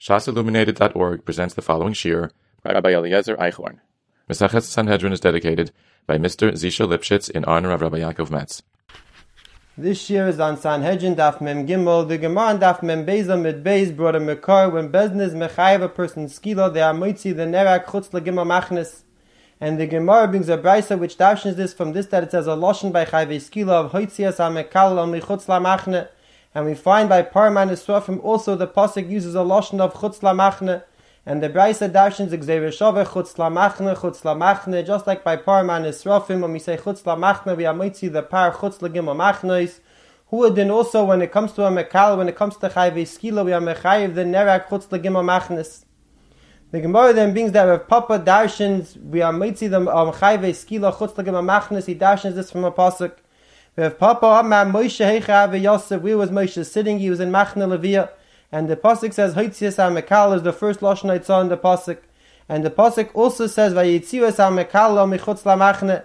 shasilluminated.org presents the following shir by Rabbi Eliezer Eichhorn. Mesachas Sanhedrin is dedicated by Mr. Zisha Lipschitz in honor of Rabbi Yaakov Metz. This shir is on Sanhedrin Daf Mem Gimel. The Gemara on Daf Mem Beis Amid Beis brought a mekar when Bezdin is mechayev a person's skila, they are moitzi the nerak chutz legimel machnes. And the Gemara brings a brisa which darshans this from this that it says a loshen by chayve skila of hoitzias hamekal al michutz lamachne. And we find by Parman Esrafim also the pasuk uses a loshen of chutz lamachne. And the brisa darshans gzeir shava chutz lamachne, just like by Parman Esrafim when we say chutz lamachne we are moitzi the par chutz legimel machnes. Who then also when it comes to a mekal, when it comes to chayve skila we are mechayev the nerak chutz legimel machnes. The Gemara then brings that with Papa darshans we are moitzi the chayve skila chutz legimel machnes. He darshans this from a pasuk. We have Papa Amar Moshe Heicha Yosef. Where was Moshe sitting? He was in Machne Levia, and the pasuk says Hoitzias HaMekal is the first lashon I saw in the pasuk, and the pasuk also says Vayitzias HaMekal Michutz LaMachne.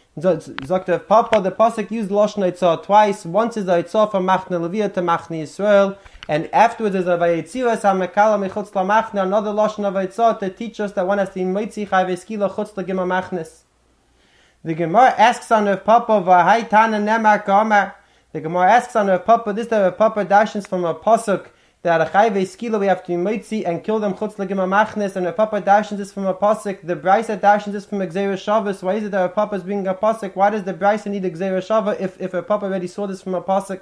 Sagt Papa, the pasuk used lashon I saw twice. Once is I saw from Machne Levia to Machne Yisrael, and afterwards is a Vayitzias HaMekal Michutz LaMachne, another lashon of I saw to teach us that one has to be Moitzi Chayve Skila Chutz Legimel Machnes. The Gemara asks on Rav Papa, V'hai Tana Nemar Ka'amar. The Gemara asks on Rav Papa, this that Rav Papa dashens from a pasuk that a chayve skila we have to be moitzi and kill them chutz legimel machnes, and Rav Papa dashens this from a pasuk. The brisa dashens this from a gzeira shavas. Why is it that Rav Papa is bringing a pasuk? Why does the brisa need a gzeira shava if Rav Papa already saw this from a pasuk?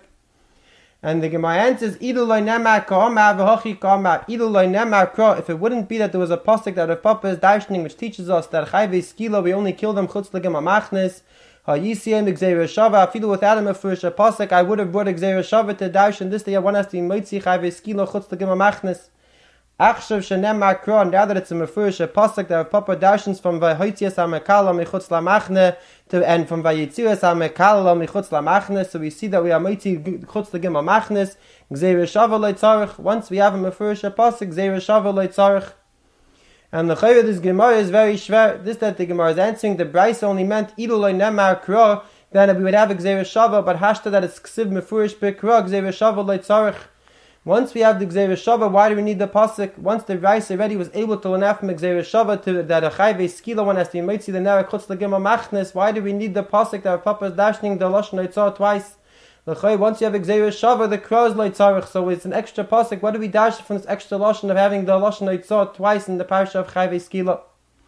And the Gemara answers, Idu loy nemar ka'amar v'hochi ka'amar. Idu loy nemar kra. If it wouldn't be that there was a pasuk that Rav Papa is darshaning which teaches us that chayve skila we only kill them chutz legimel machnes, ha'yisiyem gzeira shava. Afilu without a mefurish pasuk, I would have brought a gzeira shava to darshan this day. One has to be moitzi chayve skila chutz legimel machnes. Achshav shenemar kra. Now that it's a mefurish pasuk that Rav Papa darshans from v'hoitzias hamekal michutz lamachne and from vayitzias hamekal michutz lamachne, so we see that we are moitzi chutz legimel machnes. Gzeira shava lo tzarich. Once we have a mefurish pasuk, gzeira shava lo tzarich. And the chayv of this Gemara is very shver. This that the Gemara is answering, the brisa only meant idu lo nemar kra, then we would have a gzeira shava, but hashta that it's ksiv mefurish bekra, gzeira shava lo tzarich. Once we have the gzeira shava, why do we need the pasuk? Once the brisa already was able to learn from gzeira shava to that a chayve skila one has to be moitzi the nerak chutz legimel machnes, why do we need the pasuk that our Papa is dashing the lashon leitzah twice? Once you have gzeira shava, the crow is leitzarich, so it's an extra pasuk. What do we dash from this extra lashon of having the lashon leitzah twice in the parsha of chayve skila?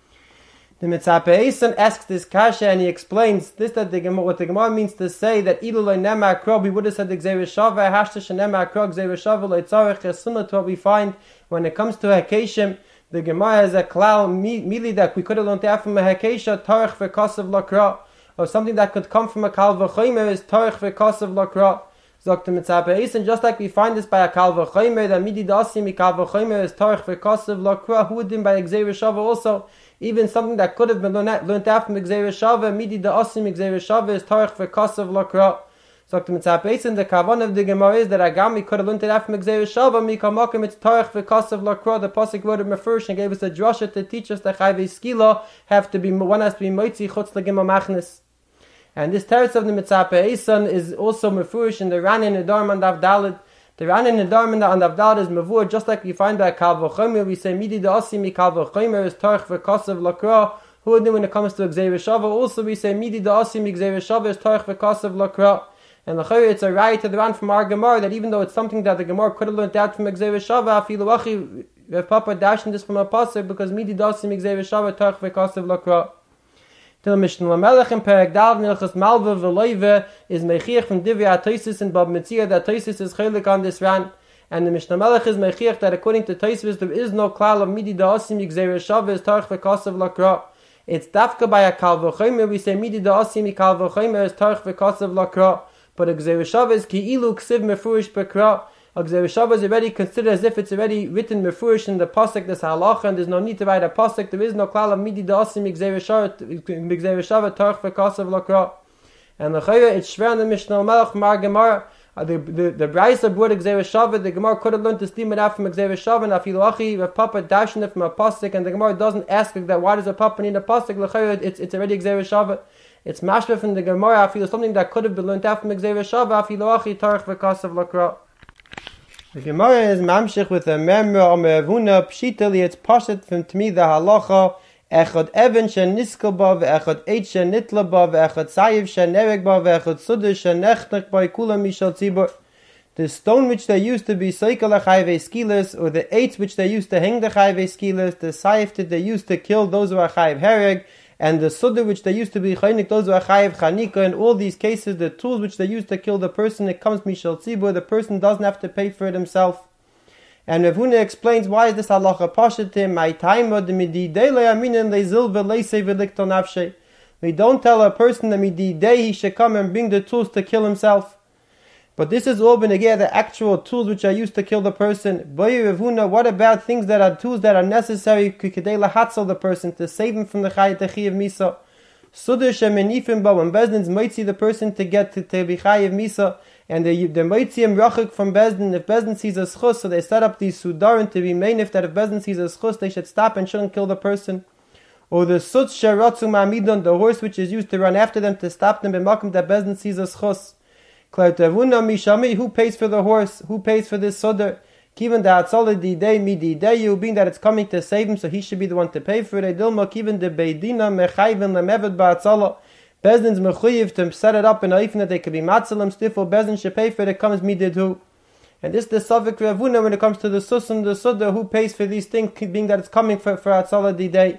The Mitzvah Eisen asks this kasha and he explains this that what the Gemara means to say that ilu lo nemar kro, we would have said the gzeira shava hashta shenemar kro gzeira shava leitzarich is similar to what we find when it comes to hakeshim. The Gemara has a klal mili that we could have learned out from a hakesha tarich v'kasav lakra, or something that could come from a kal v'chomer is tarich v'kasav lakra. Zok the Mitzvah Eisen, just like we find this by a kal v'chomer that midi dasim mi kal v'chomer is tarich v'kasav lakra, who would then by a gzeira shava also. Even something that could have been learned out from gzeira shava, midi dasim gzeira shava is tarich v'kasav lakra. Zok the Mitzvah Eisen, the kavan of the Gemara is that agami could have learned it out from gzeira shava, mi kamakim it's tarich v'kasav lakra. The pasuk word of mefurish and gave us a drasha to teach us that chayve skila one has to be moitzi chutz legimel machnes. And this teretz of the Mitzvah Eisen is also mefurish in the Ran in the Dharma and Avdalid. The Ran in the Dharma and Avdalid is mevur, just like we find by kal v'chomer. We say midi da'asim mi kal v'chomer is tarich v'kasav lakra. Who would know when it comes to gzeira shava? Also we say midi da'asim mi gzeira shava is tarich v'kasav lakra. And l'chayr it's a right to the Ran from our Gemara that even though it's something that the Gemara could have learned out from gzeira shava, afilu achi Rav Papa dashing this from a pasuk because midi da'asim mi gzeira shava tarich v'kasav lakra. Till Mishnah Lamelech in Perek Dal Milchas Malva V'Loive is mechiach from Divrei HaTosfos and Bab Metzia that Tosfos is chaylik on this Ran, and the Mishnah Melech is mechiach that according to Tosfos there is no klal of midi da'asim gzeira shava is tarich v'kasav lakra. It's dafka by a kal v'chomer we say midi da'asim kal v'chomer is tarich v'kasav lakra, but a gzeira shava is ki ilu ksiv mefurish bekra. A gzeira shava is already considered as if it's already written mefurish in the pasuk, this halacha, and there's no need to write a pasuk. There is no klal of midi da'asim gzeira shava tarich v'kasav lakra. And the chayra it's shver on the Mishnah Melech Mar Gemara. The brisa brought a gzeira shava. The Gemara could have learned to steam it out from a gzeira shava. And afilu achi Rav Papa dashing it from a pasuk, and the Gemara doesn't ask that why does a Papa need a pasuk. The chayra it's already a gzeira shava. It's mashma from the Gemara. Afilu something that could have been learned out from a gzeira shava. Afilu achi tarich v'kasav lakra. The Gemara is mamshich with a memra or me'avuna pshitali. It's poshet from Tmi the halacha. Echad even sheniskal ba, ve'echad eit shenitla ba, ve'echad sayiv shenereg ba, ve'echad sudah shenechnek ba, kulam mishal tzibur. The stone which they used to be seikal achayve skilas, or the eights which they used to hang the chayve skilas, the sayiv that they used to kill those who are chayiv hereg, and the sudah which they used to be chaynik those who are chayiv chanika. In all these cases, the tools which they used to kill the person, it comes mishal tzibur. The person doesn't have to pay for it himself. And Rav Huna explains why is this halacha pashatim. My time of the midi day le'aminin le'zil ve'le'sei ve'likto nafshe. We don't tell a person that midi day he should come and bring the tools to kill himself. But this is all benegeh the actual tools which are used to kill the person. Boy Rav Huna, what about things that are tools that are necessary k'kedei lahatzel the person to save him from the chayat of misa? Sudah shemenifim ba, when Bezdin's might see the person to get to be chayiv misa, and they might see him rachik from Bezdin. If Bezdin sees a schus, so they set up these sudarim to be mainif that if Bezdin sees a schus, they should stop and shouldn't kill the person. Or the sut sheratzu ma'amidon, the horse which is used to run after them to stop them b'makom that Bezdin sees a schus. Who pays for the horse? Who pays for this sudar? Kiven da atzala di day midi day, you being that it's coming to save him, so he should be the one to pay for it. Dilma kiven de beidina mechayven lemevet ba'atzala. Bezdin's mechuyev to set it up in a ifin that they could be matzalim stifel. Bezdin should pay for it. It comes midid who. And this is the Savik Rav Huna when it comes to the susim, the sudar, who pays for these things, being that it's coming for atzala di day.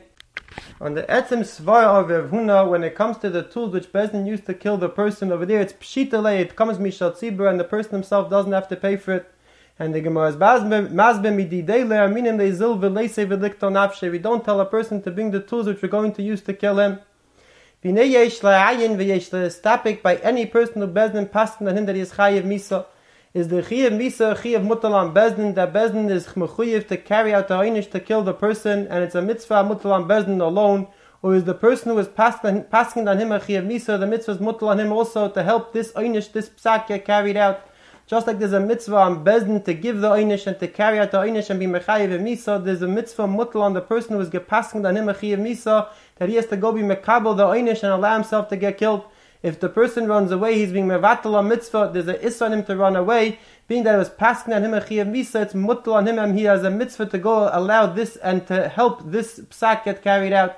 On the etzem svar of Rav Huna, when it comes to the tools which Bezdin used to kill the person over there, it's pshitale, it comes mishal tzibur, and the person himself doesn't have to pay for it. And the Gemara is mazbe mididei le'aminim le'zil ve'le'sei ve'likto nafshe. We don't tell a person to bring the tools which we're going to use to kill him. V'nei yesh la'ayin v'yesh le'stapik, by any person who Bezdin paskin on him that he is chayiv misa. Is the chayiv misa chayiv mutal on Bezdin, that Bezdin is mechuyev to carry out the einish to kill the person, and it's a mitzvah mutal on Bezdin alone? Or is the person who is paskin on him a chayiv misa, the mitzvah is mutal on him also to help this einish, this psak get carried out? Just like there's a mitzvah on Bezdin to give the einish and to carry out the einish and be mechayiv misa, there's a mitzvah mutal on the person who is paskin on him a chayiv misa, that he has to go be mekabel the einish and allow himself to get killed. If the person runs away, he's being mevatel on mitzvah, there's a issa on him to run away, being that it was paskin on him a chayiv misa, it's mutal on him and he has a mitzvah to go allow this and to help this psak get carried out.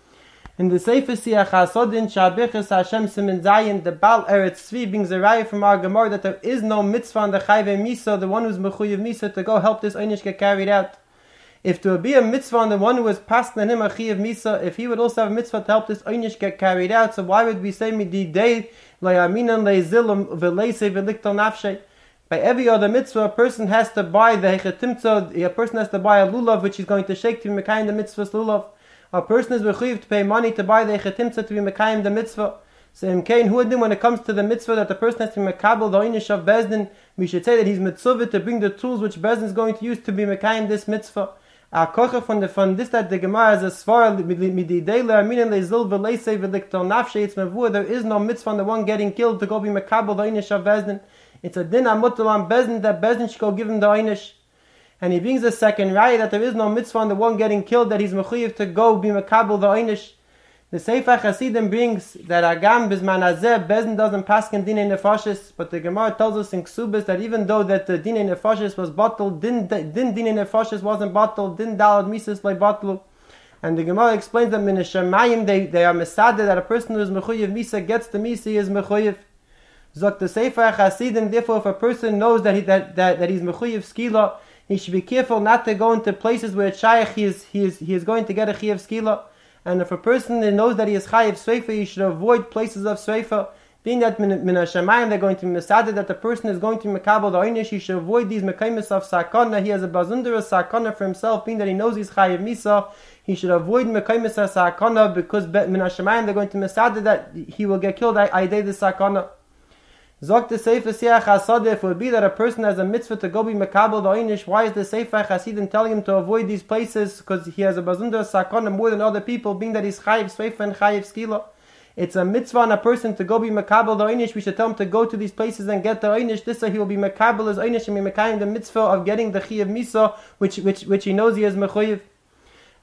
In the Sefer Siach HaSodin, Shabichas Hashem Simen Zayin, the Baal Eretz Tzvi brings a raya from our Gemara that there is no mitzvah on the Chayve Misa, the one who's mechuyev Misa, to go help this einish get carried out. If there would be a mitzvah on the one who is paskin on him a chayiv Misa, if he would also have a mitzvah to help this einish get carried out, so why would we say mididei le'aminan le'zilim ve'le'sei ve'likto nafshe? By every other mitzvah, a person has to buy the hechetimtza, a person has to buy a lulav which he's going to shake to be mekayim the mitzvah's lulav. A person is mechuyev to pay money to buy the hechetimtza to be mekayim the mitzvah. So in Kain, who would do when it comes to the mitzvah that the person has to be mekabel the einish of Bezdin, we should say that he's mitzvah to bring the tools which Bezdin is going to use to be mekayim this mitzvah. A koche from this that the Gemara is a svar mididei le'aminin le'zil ve'le'sei ve'likto nafshe. It's mevur. There is no mitzvah on the one getting killed to go be mekabel the einish of Bezdin. It's a din amutal on Bezdin that Bezdin should go give him the einish. And he brings a second raya that there is no mitzvah on the one getting killed that he's mechuyev to go be mekabel the einish. The Sefer Chasidim brings that agam bizman hazeh Bezdin doesn't paskin dinei nefashis, but the Gemara tells us in Ksubis that even though that the dinei nefashis was bottled, din dinei nefashis wasn't bottled, din dalad mises like bottled. And the Gemara explains that min hashemayim they are mesadeh that a person who is mechuyev misa gets the misa he is mechuyev. Zok the Sefer Chasidim, therefore if a person knows that he's mechuyev skila, he should be careful not to go into places where it's shaykh he is going to get a chiyav skila. And if a person knows that he is chayiv sreifa, he should avoid places of sreifa. Being that min hashemayim they're going to be mesadeh that the person is going to mekabel the einish, he should avoid these mekaymis of sakana. He has a bazundara sakana for himself, being that he knows he's chayiv misa. He should avoid mekaymis of sakana because min hashemayim they're going to mesadeh that he will get killed aydei the sakana. Zok the Sefer Siach HaSodeh, if it would be that a person has a mitzvah to go be mekabel the einish, why is the Sefer Chasidim telling him to avoid these places? Because he has a bazundar sakana more than other people, being that he's chayiv sreifa and chayiv skila. It's a mitzvah on a person to go be mekabel the einish. We should tell him to go to these places and get the einish. This way he will be mekabel his einish and be mekayim the mitzvah of getting the chiyav misa, which he knows he is mechuyev.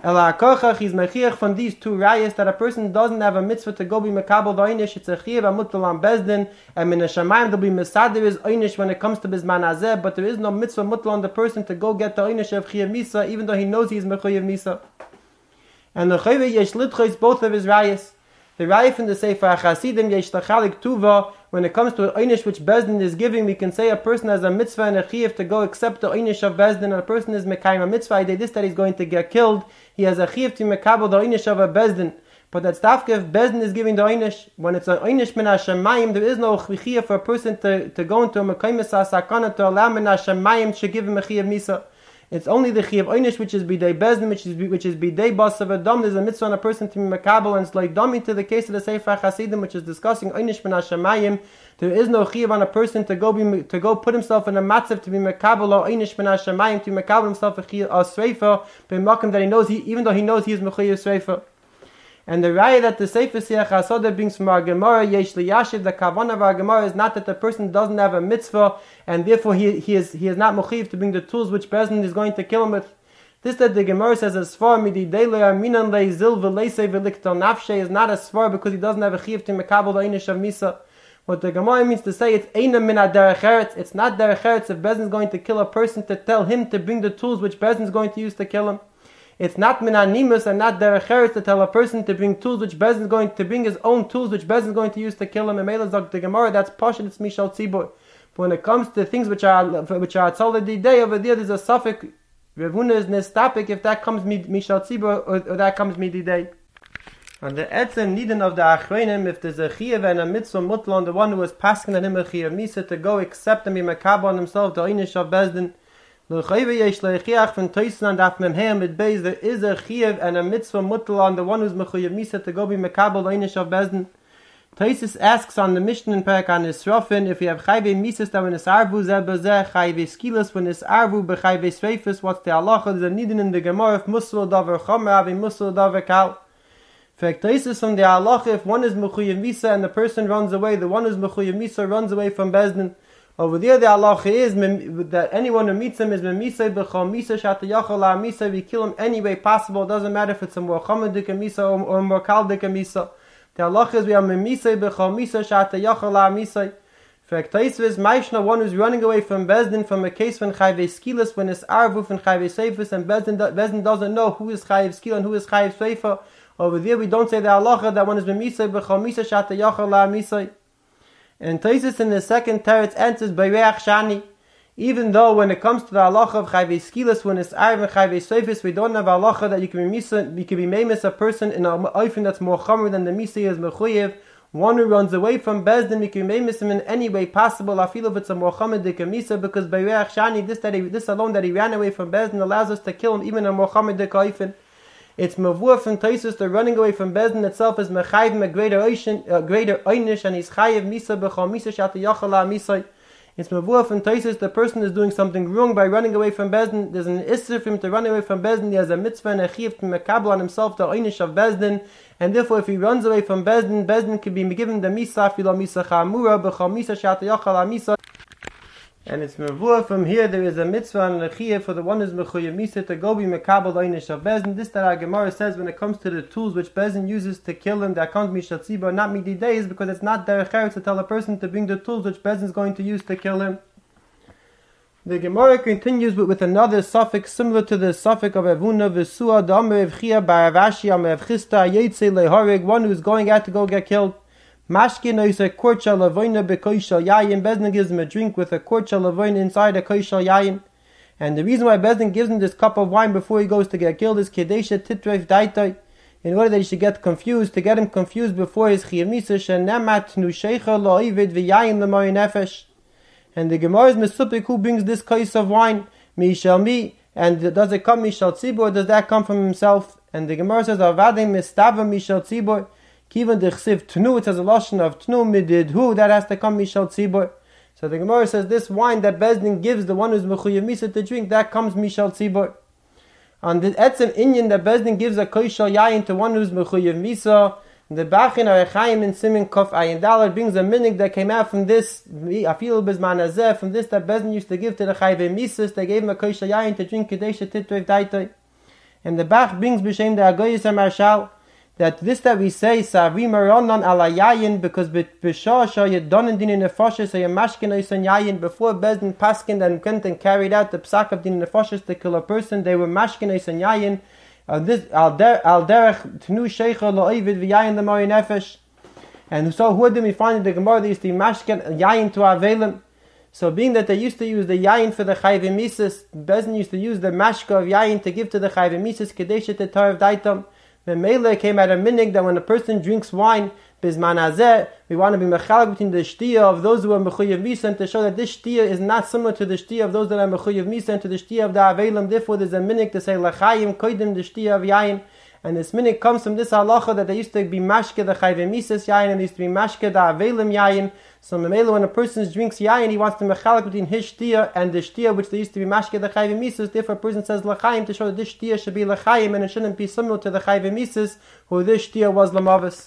Ela Akochach, he's mechiach from these two rayas that a person doesn't have a mitzvah to go be mekabel the einish, it's a chiyav amutal on bezdin, and min hashamayim there'll be mesader is einish when it comes to bizman hazeh, but there is no mitzvah mutal on the person to go get the einish of chiyav misa, even though he knows he is mechayav misa. And the chayve yesh litchois both of his rayas. The raya from the Sefer HaChasidim yesh lachalik tuva, when it comes to an einish which bezdin is giving, we can say a person has a mitzvah and a chiyav to go accept the einish of bezdin, and a person is mekayim a mitzvah, this that he's going to get killed, he has a chiyav to mekabel the einish of a bezdin. But that's dafka if bezdin is giving the einish. When it's an einish min hashamayim, there is no chiyav for a person to go into a mekayim sakana to allow min hashamayim to give him a chiyav misa. It's only the chiyav einish which is bidei bezdin, which is bidei basav adam. There's a mitzvah on a person to be mekabel, and it's like dummy to the case of the Sefer HaChasidim, which is discussing einish min hashamayim. There is no chiyav on a person to go put himself in a matzav to be mekabel or einish min hashamayim, to mekabel himself a sreifa b'makom that he knows even though he knows he is mechayav sreifa. And the raya that the Sefer Siach HaSoda brings from our Gemara, yesh liyashiv, the kavanah of our Gemara is not that the person doesn't have a mitzvah, and therefore he is not mechayiv to bring the tools which Bezdin is going to kill him with. This that the Gemara says as far midi deile aminan le zil v'leisei v'liktal nafshe is not as far because he doesn't have a chiyav to mekabel the einish of misa. What the Gemara means to say, it's eina min derech eretz. It's not derech eretz if Bezdin is going to kill a person to tell him to bring the tools which Bezdin is going to use to kill him. It's not min animus and not derech eretz to tell a person to bring tools which Bezdin is going to bring his own tools which Bezdin is going to use to kill him. And Melazak the Gemara, that's pashut, it's mishal tzibur. But when it comes to things which are tzoledi day, over there's a suffix. Revuna is nestapik if that comes mishal tzibur or that comes midi day. And the etzem nidin of the achreinim, if there's a chiyav and a mitzvah mutl on the one who was passing on him a chiyav misa to go accept and be makabel on himself the einish of Bezdin. There is a chiyav and a mitzvah mutl on the one who's mechayav misa to go be mekabel the einish of Bezdin. Taisus asks on the Mishnah in Perek on Nisrofin, if you have chayve misas that when it's arvu zebazeh, chayve skilas when it's arvu bechayve sveifus, what's the halacha? There's a nidin in the Gemara if musl davar chomer avi musl davar kal. Fact Taisus from the halacha, if one is mechayav misa and the person runs away, the one who's mechayav misa runs away from Bezdin. Over there, the halacha is that anyone who meets him is memisa b'chol misa shatayachol la misa. We kill him any way possible. It doesn't matter if it's a more chamadik misa or a more kaldik misa. The halacha is we are memisa b'chol misa shatayachol la misa. Fact is Maishna, one who's running away from Bezdin from a case when chayve skilas when it's arvuf and chayve seifus and Bezdin doesn't know who is chayve skil and who is chayve seifa. Over there, we don't say the halacha that one is memisa b'chol misa shatayachol la misa. And Taisus in the second teretz answers by Reach Shani. Even though when it comes to the halacha of chayve skilas when it's arv and chayve seifus, we don't have halacha that you can be memis a person in a oifen that's more chomer than the misa is mechuyev. One who runs away from Bezdin, you can be memis him in any way possible. I feel if it's a more chomer dika misa, because by Reach Shani, this alone that he ran away from Bezdin allows us to kill him even in a more chomer dika oifen. It's mavur from Taisus, the running away from Bezdin itself is mechayv a greater einish, and he's chayiv misa b'chol misa shatayachol la misa. It's mavur from Taisus, the person is doing something wrong by running away from Bezdin. There's an isser for him to run away from Bezdin. He has a mitzvah and a chiyav to mekabel on himself the einish of Bezdin, and therefore if he runs away from Bezdin, Bezdin could be given the misa filo misa chamura b'chol misa shatayachol la misa. And it's mevua from here there is a mitzvah and a chiyah for the one who's mechuyev misa to go be mekabel einish of Bezdin. This that our Gemara says when it comes to the tools which Bezdin uses to kill him, that comes mishal tzibur, not midi days, because it's not derech eretz to tell a person to bring the tools which Bezdin is going to use to kill him. The Gemara continues with another suffix similar to the suffix of Evuna v'sua d'amar evchia baravashi am evchista yetze leharig, one who's going out to go get killed. Mashkin is a quart lavoina bekoishal yayin. Bezdin gives him a drink with a quart lavoina inside a koishal yayin. And the reason why Bezdin gives him this cup of wine before he goes to get killed is kedesha titref daitai, in order that he should get confused, to get him confused before his chiyuv misa shenemat nu sheicha lo'ivid v'yayin l'mori nefesh. And the Gemara is mesupik who brings this kais of wine, mishal mi, and does it come mishal tzibur, or does that come from himself? And the Gemara says avadim mistava mishal tzibur. Kivan dechsiv tnu, it says a lashon of tnu mididhu, that has to come mishal tzibur. So the Gemara says this wine that Bezdin gives the one who's mechuyev misa to drink, that comes mishal tzibur. On the etzem inyan that Bezdin gives a koishal yayin to one who's mechuyev misa, the Bachin Arechayim in Simin Kof Ayin Dalar brings a minig that came out from this afilu bizman hazeh, from this that Bezdin used to give to the chayve misas. They gave him a koishal yayin to drink kadesha titrev daitoi. And the Bach brings b'shem the Agoyis HaMarshal that this that we say Savi Maranon ala Yayin because b'shah shayet donen din in nefoshes so yamashkin oisan Yayin before Bezdin paskin and went and carried out the psak of din nefoshes to kill a person, they were mashkin oisan Yayin. This al derech tnu sheicha lo'ovid v'yayin the mori nefesh. And so who did we find in the Gemara? They used to be mashkin Yayin to avelim. So being that they used to use the yayin for the chayvim mises, Bezdin used to use the mashka of yayin to give to the chayvim mises kedeshet the Torah of daitam. The Mele came out of minig that when a person drinks wine, bizman hazeh, we want to be mechalek between the shtiya of those who are mechuyev misa and to show that this shtiya is not similar to the shtiya of those that are mechuyev misa and to the shtiya of the avelim. Therefore, there's a minig to say lachayim koidim the shtiya of yayin. And this minig comes from this halacha that they used to be mashke the chayvim misas yayin and they used to be mashke the avelim yayin. So Mamela, when a person drinks yayin, he wants to mechalek between his shtiya and the shtiya which they used to be mashke the chayvim misas. Therefore, a person says lachayim to show that this shtiya should be lachayim and it shouldn't be similar to the chayvim misas, who this shtiya was lamavis.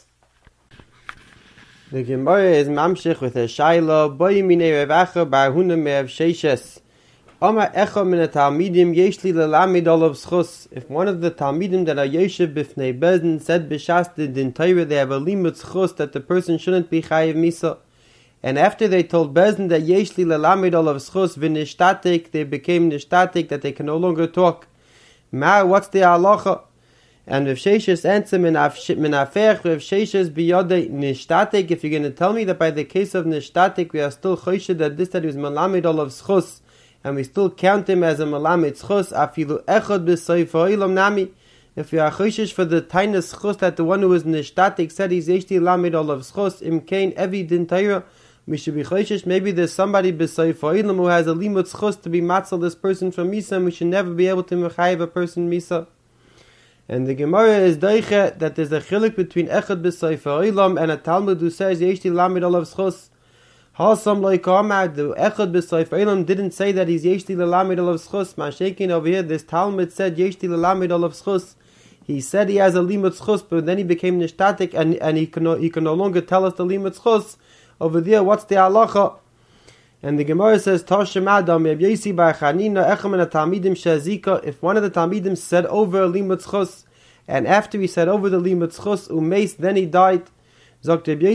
The Gemara is mamshich with a shayla boy minei revacha bar huna me'av sheishes. Ama echa min talmidim yeshli lelamid olav schus. If one of the talmidim that are yeshiv b'fnei Bezdin said b'shas the din Torah they have a limud schus that the person shouldn't be chayiv misa. And after they told Bezdin that yeshli lelamid olav schus v'nishtatik, they became nishtatik, that they can no longer talk. What's the halacha? And if sheishes answer min afech, if sheishes biyodei nishtatik, if you're going to tell me that by the case of nishtatik we are still chosheh that this that is malamid olav schus, and we still count him as a malamid schus, afilu echad b'soif ha'olam nami. If we are choishish for the tiny schus that the one who was nishtatik said he's yeshti lamid olav schus, imkain evi din Torah, we should be choishish. Maybe there's somebody b'soif ha'olam who has a limud schus to be matzal this person from misa, and we should never be able to mechayiv a person misa. And the Gemara is daiche that there's a chiluk between echad b'soif ha'olam and a Talmud who says yeshti lamid olav schus. Hasam like Ahmad, the Echad b'Soif Eilam didn't say that he's Yeshti L'Lamed Olav Schus. Mashakin over here, this Talmud said Yeshti L'Lamed Olav Schus. He said he has a Limud Schus, but then he became Nishtatik and he can no longer tell us the Limud Schus. Over there, what's the halacha? And the Gemara says, Tashem Adam, Yabyesi Bar Chanina, Echem and Talmidim Shazika. If one of the Talmidim said over a Limud Schus, and after he said over the Limud Schus, Umeis, then he died. Look at him,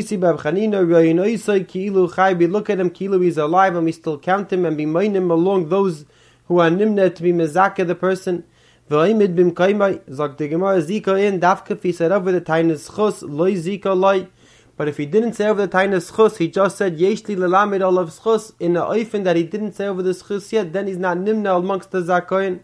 kilu he's alive, and we still count him and be him along those who are nimna to be mezakeh the person. V'oimid bim kaimai, zok the Gemara zika in dafka if he said over the tainis chus loy zika loy. But if he didn't say over the tainis chus, he just said yeshli lelamid olav chus in the oifen that he didn't say over the chus yet, then he's not nimna amongst the zakoin.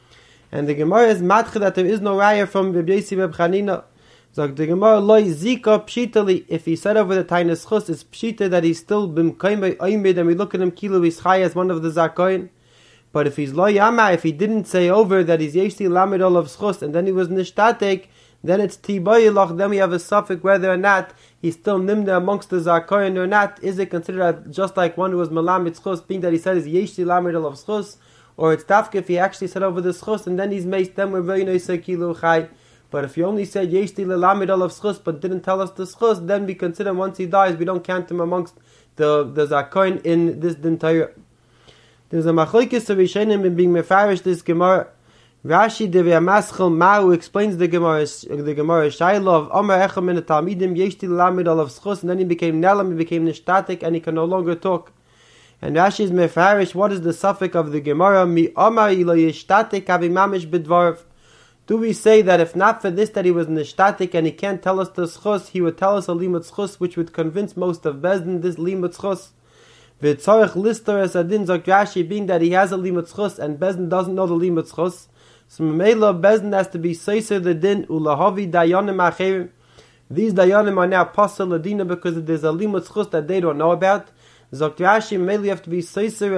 And the Gemara is matcha that there is no raya from Rabbi Yossi Reb Chanina. So the Gemara loy zika pshitali. If he said over the tainis chus, it's pshita that he's still bim kaimai oimid, and we look at him kilu is chai as one of the zakoin. But if he's lo yama, if he didn't say over that he's yeshti lamed olav schus and then he was nishtatek, then it's tibayilach. Then we have a suffix whether or not he's still nimda amongst the zakoyin or not. Is it considered just like one who was malamid schus, being that he said he's yeshti lamed olav schus, or it's tafka if he actually said over the schus and then he's maced, then we're very nice kilu chai. But if you only said yeshti lamed olav schus but didn't tell us the schus, then we consider once he dies we don't count him amongst the zakoyin in this entire. There's a machlokes of Rishonim in being mefarish this Gemara. Rashi Devei Maschel Ma'u explains the Gemara Shaila of Omer Echem in the Talmidim Yeshti Lamed Olav Schus, and then he became Nelam, he became Nishtatik, and he can no longer talk. And Rashi is mefarish. What is the suffix of the Gemara? Mi Omer Ilo Yishtatik Avi Mamish B'dvarv. Do we say that if not for this that he was Nishtatik and he can't tell us the Schus, he would tell us a Limud Schus, which would convince most of Bezdin this Limud Schus? V'tzorech lister as adin zok Rashi, being that he has a limud schus and Bezdin doesn't know the limud schus. So Mamela Bezdin has to be seiser the din ulahavi dayanim acherim. These dayanim are now pasal ladina because there's a limud schus that they don't know about. Zok Rashi, Mamela you have to be seiser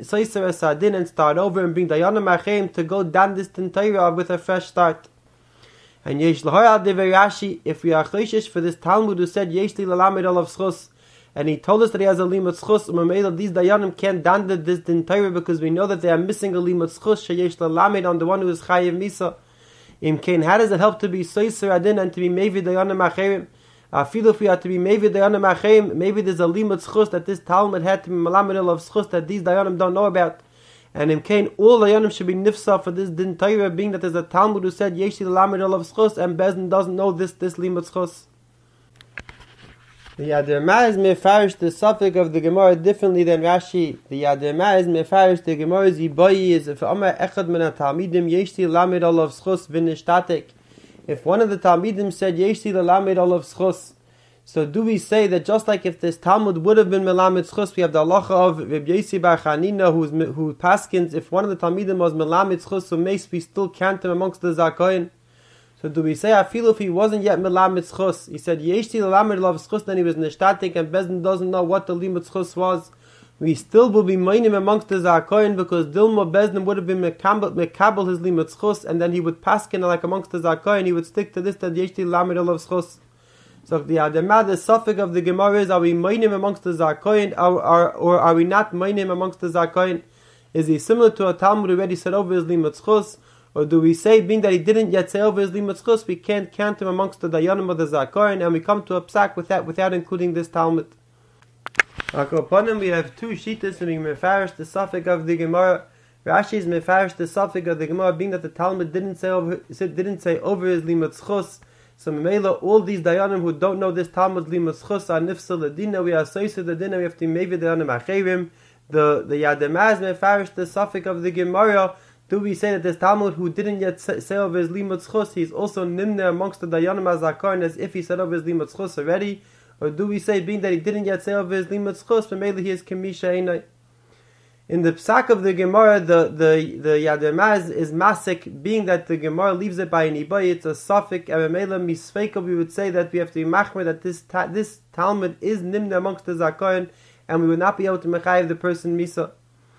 as adin and start over and bring dayanim acherim to go down this Torah with a fresh start. And yesh lahayal devei Rashi, if we are choishish for this Talmud who said yeshli lalamed olav schus, and he told us that he has a limud schus, and these dayanim can't danda this din Torah because we know that they are missing a limud schus sheyesh lamed on the one who is chayiv misa. Im kain, how does it help to be soiser adin and to be mevi dayanim acherim? Feel if we are to be mevi dayanim acherim, maybe there's a limud schus that this Talmud had to be malamed of schus that these dayanim don't know about. And in Cain, all Dayanim should be nifsa for this din Torah, being that there's a Talmud who said Yeshi Lamed Olav Schus, and Bezdin doesn't know this limud Schus. The Yaderma is mefarish the suffix of the Gemara differently than Rashi. The Yaderma is mefarish the Gemara's Yibayi is if Amar Echad min Talmidim Yeshi Lamed Olav Schus v'nishtatek. If one of the Talmidim said Yeshi Lamed Olav Schus, so do we say that just like if this Talmud would have been Melamed Schus, we have the halacha of Reb Yosi bar Chanina who paskins, if one of the Talmidim was Melamed Schus, so maybe we still count him amongst the Zakoyin. So do we say, I feel if he wasn't yet Melamed Schus, he said Yeshti Lamed Olav Schus, then he was Nishtatik, and Bezdin doesn't know what the Limud Schus was, we still will be Mainim amongst the Zakoyin, because Dilma Bezdin would have been Mekabel his Limud Schus, and then he would paskin like amongst the Zakoyin, he would stick to this, that Yeshti Lamed Olav Schus. So the suffix of the Gemara is, are we Mainim amongst the Zakoyin, or are we not Mainim amongst the Zakoyin? Is he similar to a Talmud who already said over his Limud Schus? Or do we say, being that he didn't yet say over his Limud Schus, we can't count him amongst the Dayanim of the Zakoyin, and we come to a psak without including this Talmud? Upon him we have two shittas and we mefarish the suffix of the Gemara. Rashi is mefarish the suffix of the Gemara, being that the Talmud didn't say over his Limud Schus. So Memela, all these Dayanim who don't know this Talmud Limud Schus are nifsa ledina. We are soisa the dinner. We have to maybe Dayanim acherim. The Yadamaz mefarish the suffix of the Gemara. Do we say that this Talmud who didn't yet say over his Limud Schus, he's also nimne amongst the Dayanim Azakarin as if he said over his Limud Schus already? Or do we say, being that he didn't yet say over his Limud Schus, Memela he is Kamisha Einai? In the psak of the Gemara, the Yadamaz is masik, being that the Gemara leaves it by an ibay, it's a suffix, and Memela misfeika, we would say that we have to be machmer, that this Talmud is nimne amongst the Zakarin, and we would not be able to mechayiv the person misa.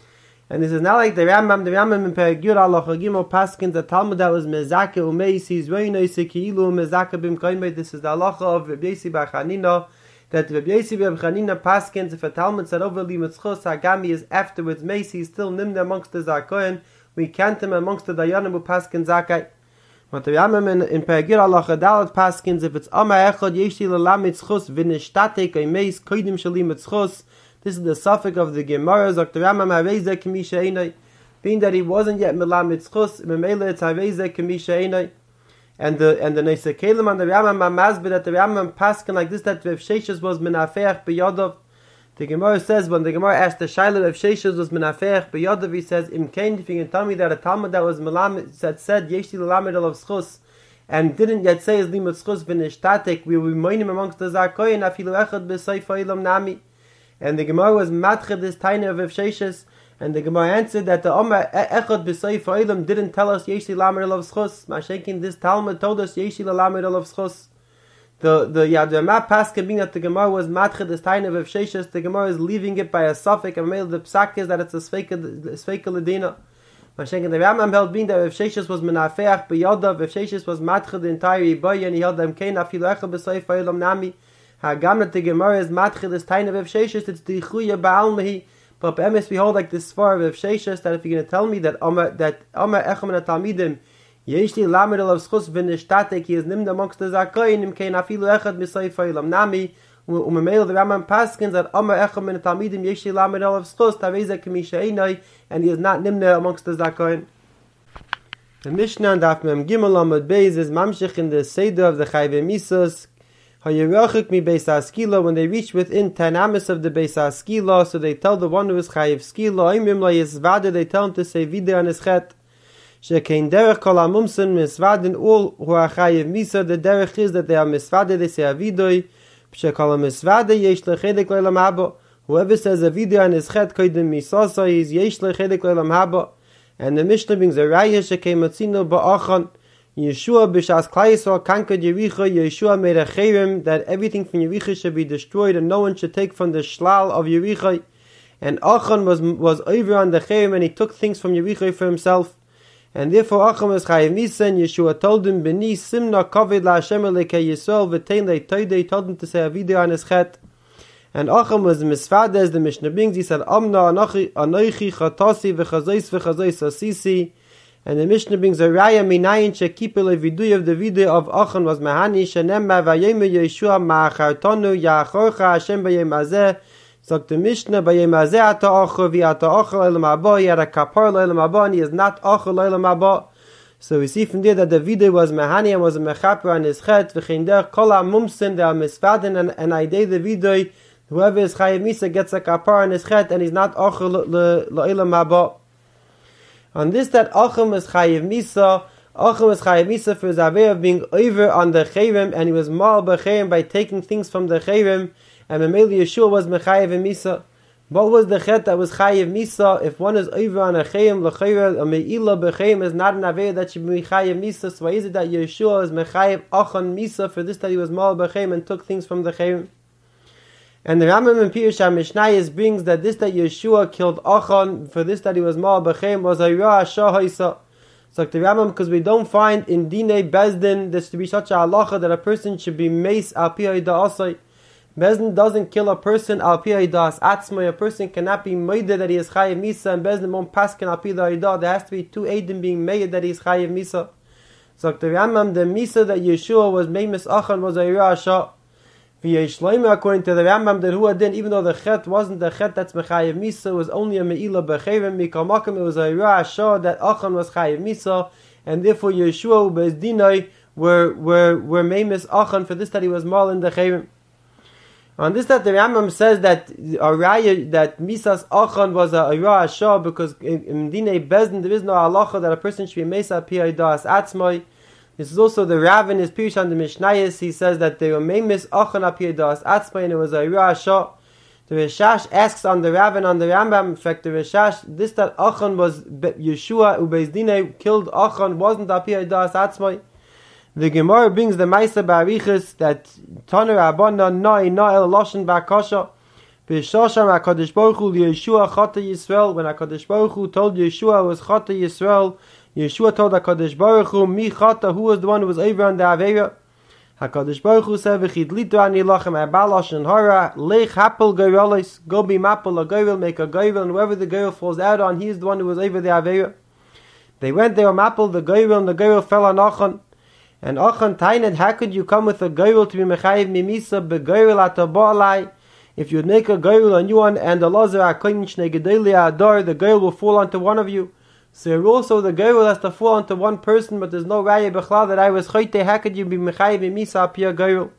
And this is not like the Rambam in Perigir Halacha Gimel paskins the Talmud that was mezake umeis, he's very nice ki'ilu mezake bim kaimei. This is the halacha of Reb Yosi bar Chanina, that Reb Yosi bar Chanina paskins if a Talmud said over Limud Schus Hagami is afterwards meis, he's still nimna amongst the Zakoyin, we count him amongst the Dayanim who paskin Zakai. But the Rambam in Perigir Halacha Dalet paskins if it's Amar Echad Yeshi Lamed Schus v'nishtatek umeis koidim shalimud Schus. This is the suffix of the Gemara. Dr. Rambam Hareze Kamisha Einai, being that he wasn't yet Melamed Schus, Memela it's Hareze Kamisha Einai, and the Neisa Kalim and the Rambam Mazbe that the Rambam paskin like this, that Rav Sheshes was Menafech B'Yadav. The Gemara says, when the Gemara asked the Shaila Rav Sheshes was Menafech B'Yadav, he says, Im Kain, if you can tell me that a Talmud that was Melamed said Yeshi Lamed Olav Schus and didn't yet say his Limud Schus v'nishtatek, we will remind him amongst the Zakoyin afilu echad b'Seifa Ilam Nami. And the Gemara was matched this tiny of Rav Sheshes, and the Gemara answered that the Omer Echad B'Seifa Ilam didn't tell us Yeshi Lamed Olav Schus. Mashenkin, this Talmud told us Yeshi Lamed Olav Schus. The Yadama Pascha, being that the Gemara was matched this tiny of Rav Sheshes, the Gemara is leaving it by a suffix, and the psak is that it's a Sveika Ledina. Mashenkin, the Rambam held being that Rav Sheshes was Menafeach B'Yodav, Rav Sheshes was matched the entire Yiboy, and he held them Kain Afilu Echad B'Seifa Ilam Nami. Hagam that the Gemara is matchid this tiny of Rav Sheshes, it's the Chuya Ba'almahi. But be'emes we hold like this far of Rav Sheshes, that if you're going to tell me that Amar Echam and Talmidim Yeshli Lamed Olav Schus v'nishtatek, he is nimd amongst the Zakoyin, im kein afilu echad b'Seifa Ilam Nami, umemel the Rambam paskins that Amar Echam and Talmidim Yeshli Lamed Olav Schus Taveza Kamisha Einai, and he is not nimd amongst the Zakoyin. The Mishnah and Daf Mem Gimel Amud Beis is mamshich in the Seder of the Chayve Misos. When they reach within 10 amas of the Beis HaSkila, so they tell the one who is Chayiv Skila, they tell him to say Vidya on his chet. Shekein derech kol hamumsen misvadin, all who are Chayiv Misa, the derech is that they are misvade, they say Avidoi. Shekol misvade yesh lechedek leilam haba. Whoever says Avidya on his chet koidim misasa is yesh lechedek leilam haba. And the Mishnah brings a raya shekein matzino ba'achan. Yeshua b'shas Klal Yisrael conquered Yericho. Yeshua made a cherem that everything from Yericho should be destroyed and no one should take from the shlal of Yericho. And Achan was over on the cherem and he took things from Yericho for himself. And therefore Achan was chayiv misa, and Yeshua told him, B'ni simna kaved la Hashem elokei Yisrael v'tein le'toidei, he told him to say Avidya on his chet. And Achan was misfad, as the Mishnah brings, he said, Amna anochi chatasi v'chazois asisi. And the Mishnah brings a raya minayin shekipel a viduy of the video of Achan was mahani shenem vayem Yeshua ma'achartonu ya'achorcha Hashem b'yem azeh. Sagt the Mishnah, by Yemazeh ata acha, vi ata acha l'olam haba, he had a kapar l'olam haba, and he is not acha l'olam haba. So we see from there that the video was mehani and was a mechaper on his chet, v'chein derech kol ha-mumsin, they are misfaden, and idei the video, whoever is chayiv misa gets a kapar on his chet, and he's not acha l'olam haba. On this, that Achim is chayiv misa, Achim is chayiv misa for his avei of being over on the chayrim, and he was mal b'chayrim by taking things from the chayrim, and Mameli Yeshua was mechayiv misa. What was the chet that was chayiv misa? If one is over on a chayim, l'chayra, a me'ila b'chayim is not an avei that should be mechayiv misa. So why is it that Yeshua is mechayiv achan misa for this that he was mal b'chayim and took things from the chayim? And the Rambam in Pirush HaMishnayos brings that this that Yeshua killed Achan for this that he was mal b'chem was a Yirah Shahaisa. So like the Rambam, because we don't find in Dinei Bezdin this to be such a halacha that a person should be mace al pi ha'ida'asai. Bezdin doesn't kill a person al pi ha'ida'as atzmai. A person cannot be made that he is chayiv misa, and Bezdin won't paskin al pi ha'ida'ah. There has to be two eidim being made that he is chayiv misa. So like the Rambam, the misa that Yeshua was meimis Achan was a Yirah Shah. According to the Rambam, that who did, even though the chet wasn't the chet that's mechayiv misa, it was only a meila b'chayrim. Mikal makom, it was a Yirah Shah that Achan was chayiv misa, and therefore Yeshua u'bezdinai were meimis Achan for this that he was mal in the chayrim. On this that the Rambam says that that misas Achan was a Yirah Shah because in Dinei Bezdin there is no halacha that a person should be mesa pi ha'ida'as atzmai. This is also the Rav in his Pirush on the Mishnayos. He says that they were meimis achan al pi ha'ida'as atzmai, and it was a Yirah Shah. The Rishash asks on the Rav and on the Rambam. In fact, the Rishash, this that Achan was Yeshua u'bezdinei killed Achan wasn't al pi ha'ida'as atzmai. The Gemara brings the Maisa Barichas that Taner Abana Nai Na'el Loshen Bakasha B'Shasham HaKadosh Baruch Hu Yeshua Chata Yisrael. When HaKadosh Baruch Hu told Yeshua was Chata Yisrael, Yeshua told HaKadosh Baruch Hu, Mi Chata, who was the one who was over on the Aveira? HaKadosh Baruch Hu said, V'chidlitu ani lachem ha'balash and hara, Lech hapel geirolis, go be mapel a geiril, make a geiril, and whoever the geiril falls out on, he is the one who was over the Aveira. They went, they were mapel the geiril, and the geiril fell on Achan. And Achan tained, how could you come with a geiril to be mechayiv mimisa, begeiril at a ba'alai? If you would make a geiril on you and the lazar ha'koyin shnei gedolei ha'adar, the geiril will fall onto one of you. So also the geiril has to fall onto one person, but there's no raya b'chlal that I was choyte. How could you be mechayiv mimisa apia geiril?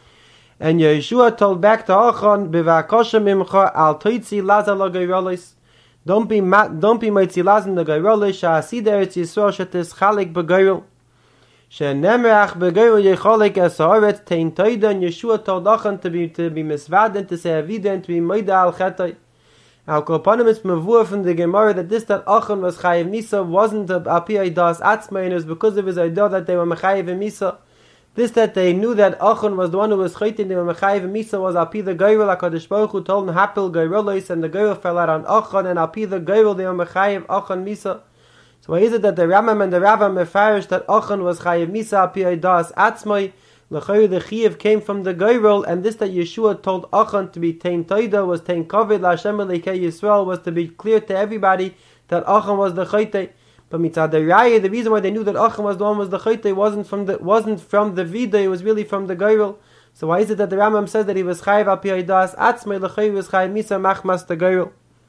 And Yeshua told back to Achan, b'va'akosha mimcha al toitzi lazar la geirolis. Don't be mitzi lazar the geirolis. Sha'asid eretz Yisrael shetis chalik b'geiril. She'nemerach b'geiril yecholek es haaretz tein toida. And Yeshua told Achan to be misvaden, to say avida, and to be moida al chetay. Al Kopanim is mavur from the Gemara that this that Achan was chayiv misa wasn't a pi ha'ida'as atzmai, and it was because of his idea that they were mechayiv misa. This that they knew that Achan was the one who was chaytin, they were mechayiv misa, was al pi the geiril. HaKadosh Baruch Hu told him hapil geirolis, and the geiril fell out on Achan, and al pi the geiril they were mechayiv Achan misa. So why is it that the Ramam and the Ravam mefarish that Achan was chayiv misa al pi ha'ida'as atzmai? L'chayr the chiyuv came from the geiril, and this that Yeshua told Achan to be tein toida was tein kavod la'Hashem Elikei Yisrael, was to be clear to everybody that Achan was the chayte. But mitzad the raya, the reason why they knew that Achan was the one was the chayte wasn't from the vida, it was really from the geiril. So why is it that the Rambam says that he was chayiv al pi ha'ida'as atzmai, l'chayr was chayiv misa machmas the geiril?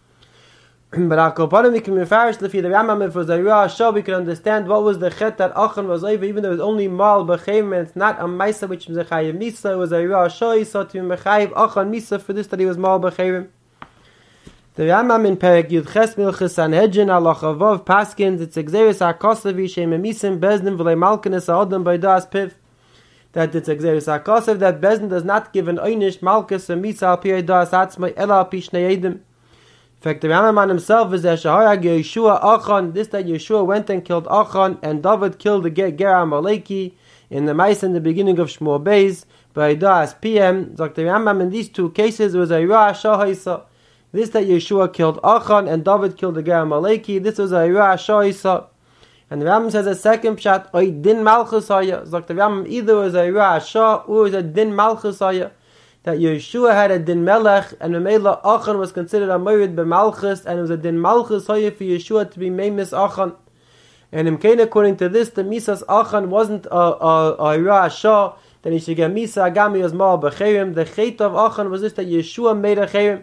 But Al Kopanim we can refarish the Rambam, if it was a Yirah Shah, we can understand what was the chet that Achan was over, even though it was only mal b'cheim, and it's not a Maisa which was a chayiv misa, it was a Yirah Shah, he sought to be mechayiv Achan misa for this that he was mal b'cheim. The Rambam in Perek Yud Ches Milchus Sanhedrin Halacha Vav Paskins, it's Exeris HaKosav Yishem Emisim Bezdin V'lei Malkenes Ha'odam B'das Piv, that it's Exeris HaKosav that Bezdin does not give an Oynish Malkus and Misa al pi ha'ida'as atzmai ela al pi shnei edim. In fact, the Rambam himself is that Shaharag Yeshua Achan, this that Yeshua went and killed Achan, and David killed the Ger Amaleki in the Maisa in the beginning of Shmuel Beis, by Ha'ida'as PM. So the Rambam in these two cases was a Yirah Shahaisa. This that Yeshua killed Achan, and David killed the Ger Amaleki, this was a Yirah Shahaisa. And the Rambam says a second pshat, Oy Din Malchus Haya. So the Rambam either was a Yirah Shah or was a Din Malchus Haya. That Yeshua had a din melech, and Memela Achan was considered a morid b'malchus, and it was a din malchus hoye for Yeshua to be meimis Achan. And in according to this, the misas Achan wasn't a Yirah Shah, that he should get misa agami as mal b'cherim. The chet of Achan was this that Yeshua made a cherim,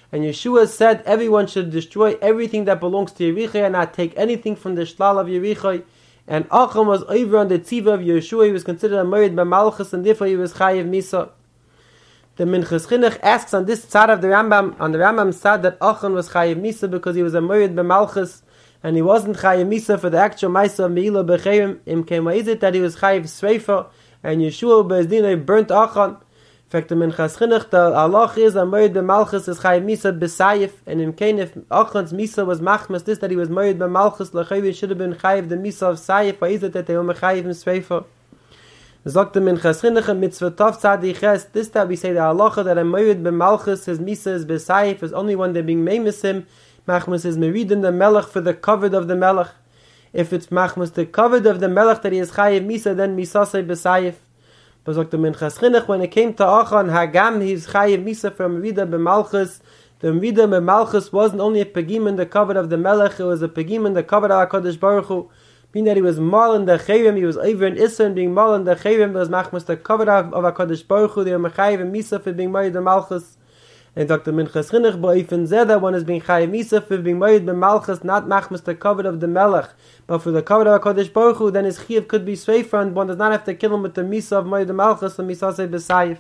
And Yeshua said everyone should destroy everything that belongs to Yerichai and not take anything from the shlal of Yerichai. And Achan was over on the tziva of Yeshua. He was considered a moed b'malchus, and therefore he was chayiv misa. The Minchas Chinuch asks on this side of the Rambam, on the Rambam side, that Achan was chayiv misa because he was a moed b'malchus, and he wasn't chayiv misa for the actual misa of Meila b'chayim. Im kema is it that he was chayiv sreifa, and Yeshua bezdinai burnt Achan. In fact, the Minchas Chinuch, the halach is a moed b'malchus is chayiv misa b'sayif, and in kain if Achan's misa was machmas this that he was moed b'malchus l'chayim should have been chayiv the misa of sayif. Why is it that they were mechayiv in sreifa? Sagt the Minchas Chinuch mitzvah tov tzadik ches. This time we say the halacha that a moed b'malchus his misa is b'sayif is only when they're being meimesim. Machmas is meridin the melech for the covered of the melech. If it's machmas the covered of the melech that he is chayiv misa, then misa say b'sayif. But sagt the Minchas Chinuch when it came to Achan hagam he's chayiv misa from merida b'malchus. The merida b'malchus wasn't only a pegim in the covered of the melech; it was a pegim in the covered of Hakadosh Baruch Hu. Meaning that he was mal in the chayrim, he was over in Issa and being mal in the chayrim was machmas the covered of Hakadosh Baruch Hu. They were mechayiv misa for being married the malchus. And Dr. Minchas Chinuch ba'ifin zeh that one is being chayiv misa for being married the malchus, not machmas the covered of the melech, but for the covered of Hakadosh Baruch Hu, then his chiyuv could be sveifa, and one does not have to kill him with the misa of married the malchus and misa say b'sayif.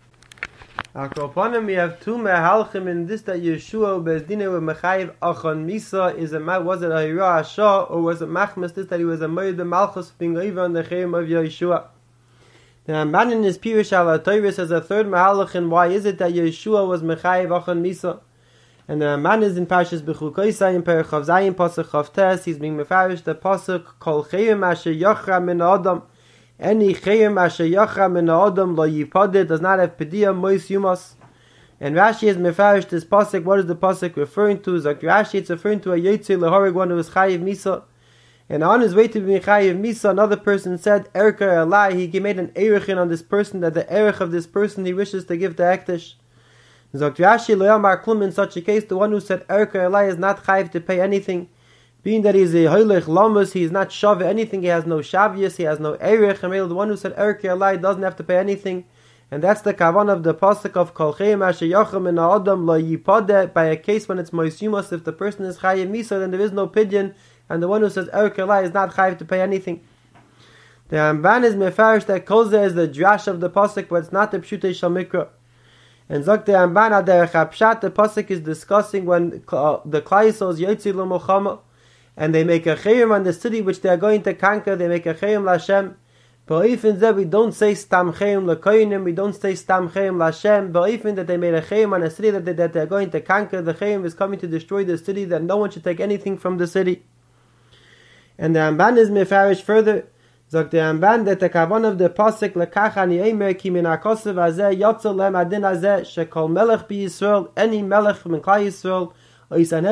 Upon we have two mehalchim in this that Yeshua bezdine with mechayiv Achan misa is was it a hira asha or was it machmas this that he was a married the malchus being over on the chayim of Yeshua. The Ramban in his Pirush al HaTorah says a third mahalach, why is it that Yeshua was mechayiv Achan misa? And the Ramban is in Parshas B'chukoisai in Perek Chav Zayin pasuk Chav Tes. He's being mefarish the pasuk kol chayim asher yachra min adam. Any chayim asher yachra min adam lo yipade does not have pediyah mois yumas. And Rashi is mefarish this pasuk. What is the pasuk referring to? Zok Rashi, it's referring to a yotze lehorig one who was chayiv misa. And on his way to be chayiv misa, another person said erka elai. He made an erechin on this person that the erech of this person he wishes to give to Ekdesh. Zok Rashi lo yamar klum. In such a case, the one who said erka elai is not chayiv to pay anything. Being that he is a hoylech lamus, he is not shave anything, he has no shavius, he has no erech, and the one who said erke alai doesn't have to pay anything. And that's the kavan of the pasuk of kol chayim asher yacham min ha'adam lo yipade, by a case when it's moisyumas, if the person is chayiv misa, then there is no pidyon, and the one who says erke alai is not chayiv to pay anything. The Ramban is mefarish that kolze is the drash of the pasuk, but it's not the pshutei shal mikra. And Zok the Ramban aderech hapshat, the pasuk is discussing when the Klal Yisrael is yotzi l'milchama, and they make a chayim on the city which they are going to conquer. They make a chayim l'Hashem. Ba'ifin zeh, we don't say stam chayim l'koyinim, we don't say stam chayim l'Hashem. Ba'ifin that they made a chayim on a city that they are going to conquer. The chayim is coming to destroy the city, that no one should take anything from the city. And the Ramban is mefarish further. Zok the Ramban that the kavan of the pasuk lekach ani eimer ki min hakosev hazeh yotzel lem adin hazeh shekol melech bi Yisrael, any melech min Klal Yisrael if they are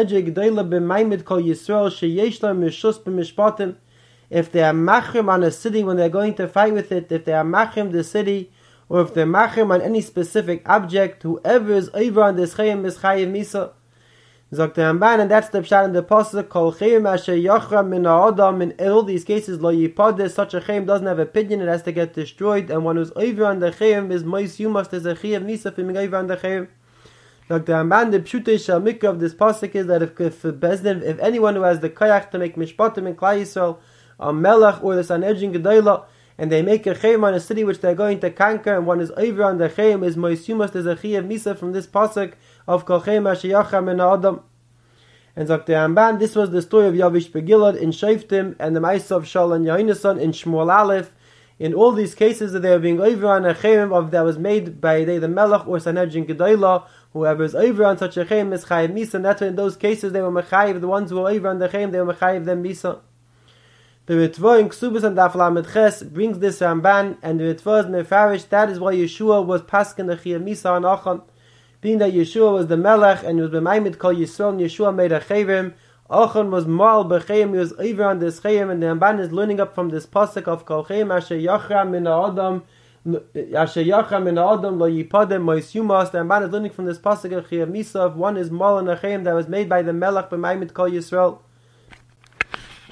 machrim on a city when they are going to fight with it, if they are machrim the city, or if they're machrim on any specific object, whoever is over on this chayim is chayiv misa. Zok the Ramban, and that's the pshat in the pasuk kol chayim asher yachra min ha'adam. In all these cases, lo yipade, such a chayim doesn't have a pidyon, it has to get destroyed, and one who's over on the chayim is mois yumas, there's a chayiv misa for being over on the chayim. Like the Ramban, the pshutei shal mikra of this pasuk is that if anyone who has the koyach to make mishpatim in Klal Yisrael, a melech or the Sanhedrin Gedolah, and they make a chayim on a city which they're going to conquer, and one is over on the chayim is moisumas, there's a chayiv misa from this pasuk of kol chayim asher yachar min ha'adam. And Dr. Ramban, this was the story of Yavish Begilad in Shoftim, and the Ma'aseh of Shaul and Yonasan in Shmuel Aleph. In all these cases that they are being over on a chayim of that was made by the melech or Sanhedrin Gedolah, whoever is over on such a chayim is chayiv misa, and that's why in those cases they were mechayiv, the ones who were over on the chayim, they were mechayiv them misa. The Ritva in Ksubas and Daf Lamed Ches brings this Ramban, and the Ritva is mefarish, that is why Yeshua was paskin the chayiv misa on Achan. Being that Yeshua was the melech, and he was b'maimid kol Yisrael, and Yeshua made a chayim, Achan was mal b'chayim, he was over on this chayim, and the Ramban is learning up from this pasuk of kol chayim asher yachra min ha'adam, asher yachra min ha'adam lo yipadem mois yumas. The Ramban is learning from this pasuk of chayiv misa of one is mal in a chayim that was made by the melech b'maimid kol Yisrael.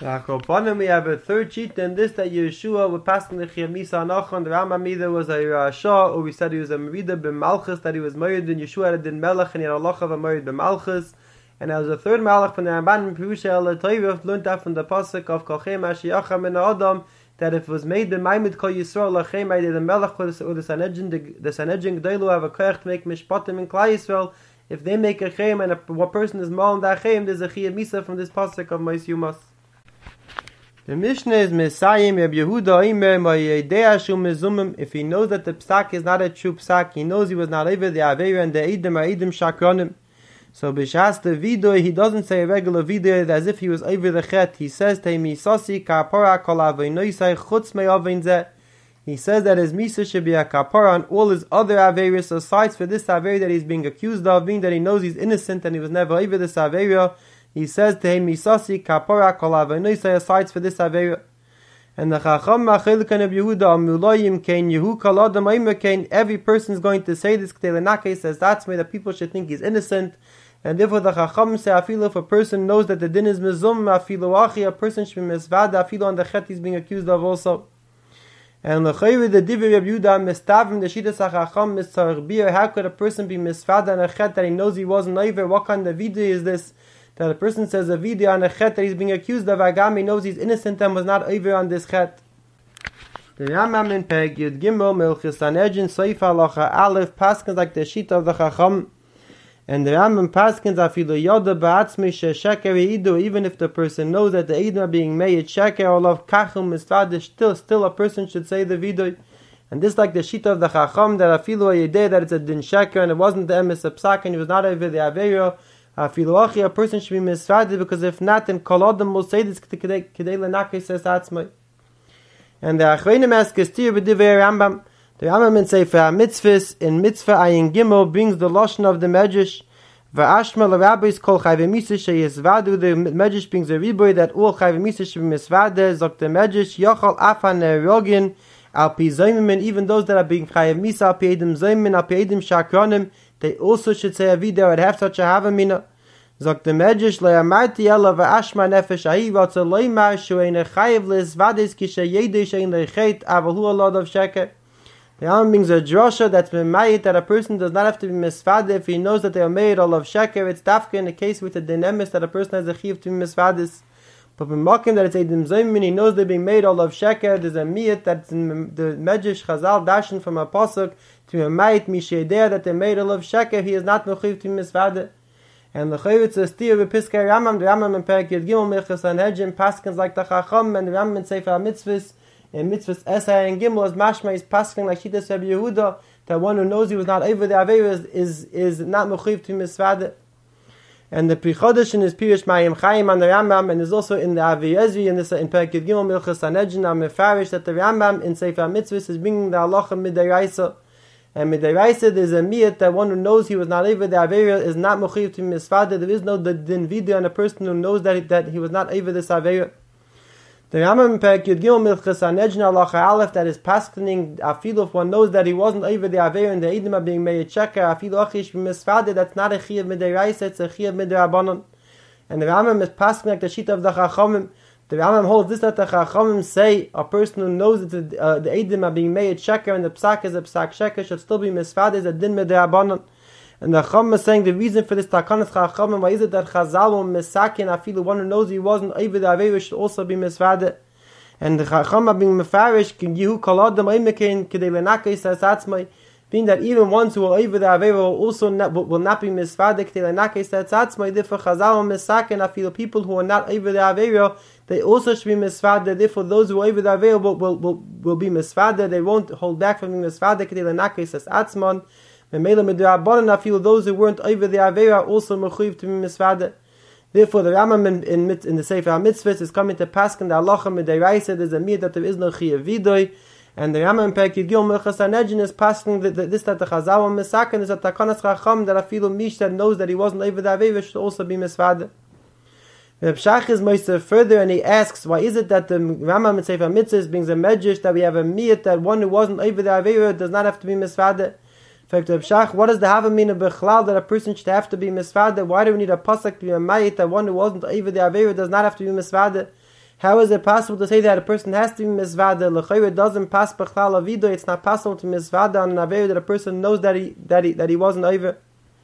We have a third sheet in this that Yeshua would pass in the Chiyamisa Anachon. The Rambam either was a Rasha, or we said he was a Merida ben Malchus, that he was married in Yeshua had a din Melech, and he had a Loch of a married ben Malchus. And there was a third Malach from the Ramban in Perusha El Toivah, learned that from the Pasuk of Kolchem Ashiacham min Adam, that if it was made in Maimid Kol Yisrael Lachem, I did the Melech or the Sanhedrin G'daylu have a koach to make Mishpatim in Klal Yisrael. If they make a Chem and a person is mal in that Chem, there's a Chiyah Misa from this Pasuk of Mos Yumas. The Mishnah is Mesayim Reb Yehuda Omer Ma'yedei Shu Mezumim. If he knows that the psak is not a true psak, he knows he was not over the Aveira and the Eidim are Eidim Shakranim. So b'shas the vidoy, he doesn't say a regular vidoy as if he was over the chet. He says Temisasi Kapara Kol Aveinoisai Chutz Me'avein Zeh. He says that his misa should be a kapara on all his other aveiros aside for this aveira that he's being accused of, being that he knows he's innocent and he was never over this aveira. He says to him, Misasi kapara kol aveinoisai aside for this aveira. And the Chacham Machilkan of Yehuda Amulayim Kain Yehu Kal Adam Aimer Kain. Every person is going to say this. K'telenake says that's why the people should think he's innocent. And therefore the Chacham say afilu if a person knows that the din is mizum afilu achi, a person should be misvad afilu on the chet he's being accused of also. And the Divrei Reb Yehuda mistavim the Shittas HaChacham mitzarich bir. How could a person be misvad on a chet that he knows he wasn't over? What kind of video is this? That a person says a video on a chet that he's being accused of agam, knows he's innocent and was not over on this chet. The Rambam in Perek Yud Gimel Milchus Sanhedrin Soif Halacha Aleph paskins like the Shita of the Chacham. And the Rambam paskins afilu yoda ba'atzmi she'sheker eidu, even if the person knows that the eidim are being made sheker or of kachum misvadish, still a person should say the vidoy. And this like the shita of the Chacham that afilu ayedeh that it's a din sheker and it wasn't the emes psak and he was not over the aveiro. Afilu achi, a person should be misvadish, because if not, then kol adam will say this kedei lenake says atzmai. And the achreinim ask Kestir b'divrei Rambam. The Rambam in Sefer HaMitzvahs in Mitzvah Ayin Gimel brings the lashon of the Medrash. V'ashma l'rabbis kol chayvei misa sheyizvadu. The Medrash brings a riboy that all chayvei misa should be misvade. Zok the Medrash yochal afan nerogin al pi zoymin. Even those that are being chayvei misa al pi edim zoymin al pi edim shakranim, they also should say a video and have such a havamina. Zok the Medrash le'amarti ela v'ashma nefesh ahi v'atzel loymar shu'ein chayev l'izvades ki sheyedei she'ein le'chet aval hu a lot of sheker. The Rambam brings a drasha that's been made that a person does not have to be misvade if he knows that they are made all of sheker. It's dafka in the case with the dynamis that a person has a chiv to be misvadis. But when mocking that it's a dimzoymin, he knows they're being made all of sheker. There's a miyat that's in the Medrash Chazal dashin from a pasuk to be made mishedeh that they're made all of sheker. He is not mechiv to be misvade. And the chayvitz is still with Piskei Rambam. The Rambam in Perek Yud Gimel Milchus Sanhedrin paskins like the Chacham, and the Rambam in Sefer HaMitzvahs in Mitzvahs Esai and Gimel as mashma is paskin like Shittas Reb Yehuda, that one who knows he was not over the aveira is not mechiv to misvade. And the Pri Chodesh in his Pirish Mayim Chaim and the Rambam, and is also in the Avi Ezri in this in Perek Yud Gimel Milchus Sanhedrin and Mefarish that the Rambam in Sefer HaMitzvahs is bringing the halacha midiraisa. And midiraisa there's a miyat that one who knows he was not over the aveira is not mechiv to misvade. There is no din video on a person who knows that he was not over this aveira. The Rambam in Perek Yud Gimel Milchus Sanhedrin halacha aleph that is paskening afilu if one knows that he wasn't over the aveira and the eidim are being made checker afilu achish b'misvade, that's not a chiyuv midiraisa, it's a chiyuv midrabanan. And the Rambam is paskening like the shita of the Chachamim. The Rambam holds this that the Chachamim say a person who knows that the eidim are being made checker and the psak is a psak sheker should still be misvade, is a din midrabanan. And the Chacham is saying the reason for this takanas Chachamim, why is it that Chazal will misakin afilu, one who knows he wasn't over the aveira should also be misvade. And the Chacham are being mefarish kin yehu kol adam aimekin kedei lenake says atzmai, being that even ones who are over the aveira will not be misvade kedei lenake says atzmai. Therefore Chazal will misakin afilu people who are not over the aveira, they also should be misvade. Therefore those who are over the aveira will be misvade. They won't hold back from being misvade kedei lenake says atzman. And I feel those who weren't over the aveira also mechuyev to be misvade. Therefore, the Rambam in the Sefer HaMitzvahs is coming to paskin the halacha midiraisa. There's a miyat that there is no chiyuv vidoy, and the Rambam in Perek Yud Gimel Milchus Sanhedrin is paskin this that the Chazal misaken is a takanas Chacham that I feel mish that knows that he wasn't over the aveira should also be misvade. The Pshach is Moiser further, and he asks, why is it that the Rambam in Sefer HaMitzvahs brings a medrash that we have a miyat that one who wasn't over the aveira does not have to be misvade? What does the havamina bechlal that a person should have to be misvade? Why do we need a pasuk to be a mayit that one who wasn't over the aveira does not have to be misvade? How is it possible to say that a person has to be misvada? L'chayre doesn't pass b'chlal avido. It's not possible to misvada on an avera that a person knows that he wasn't over.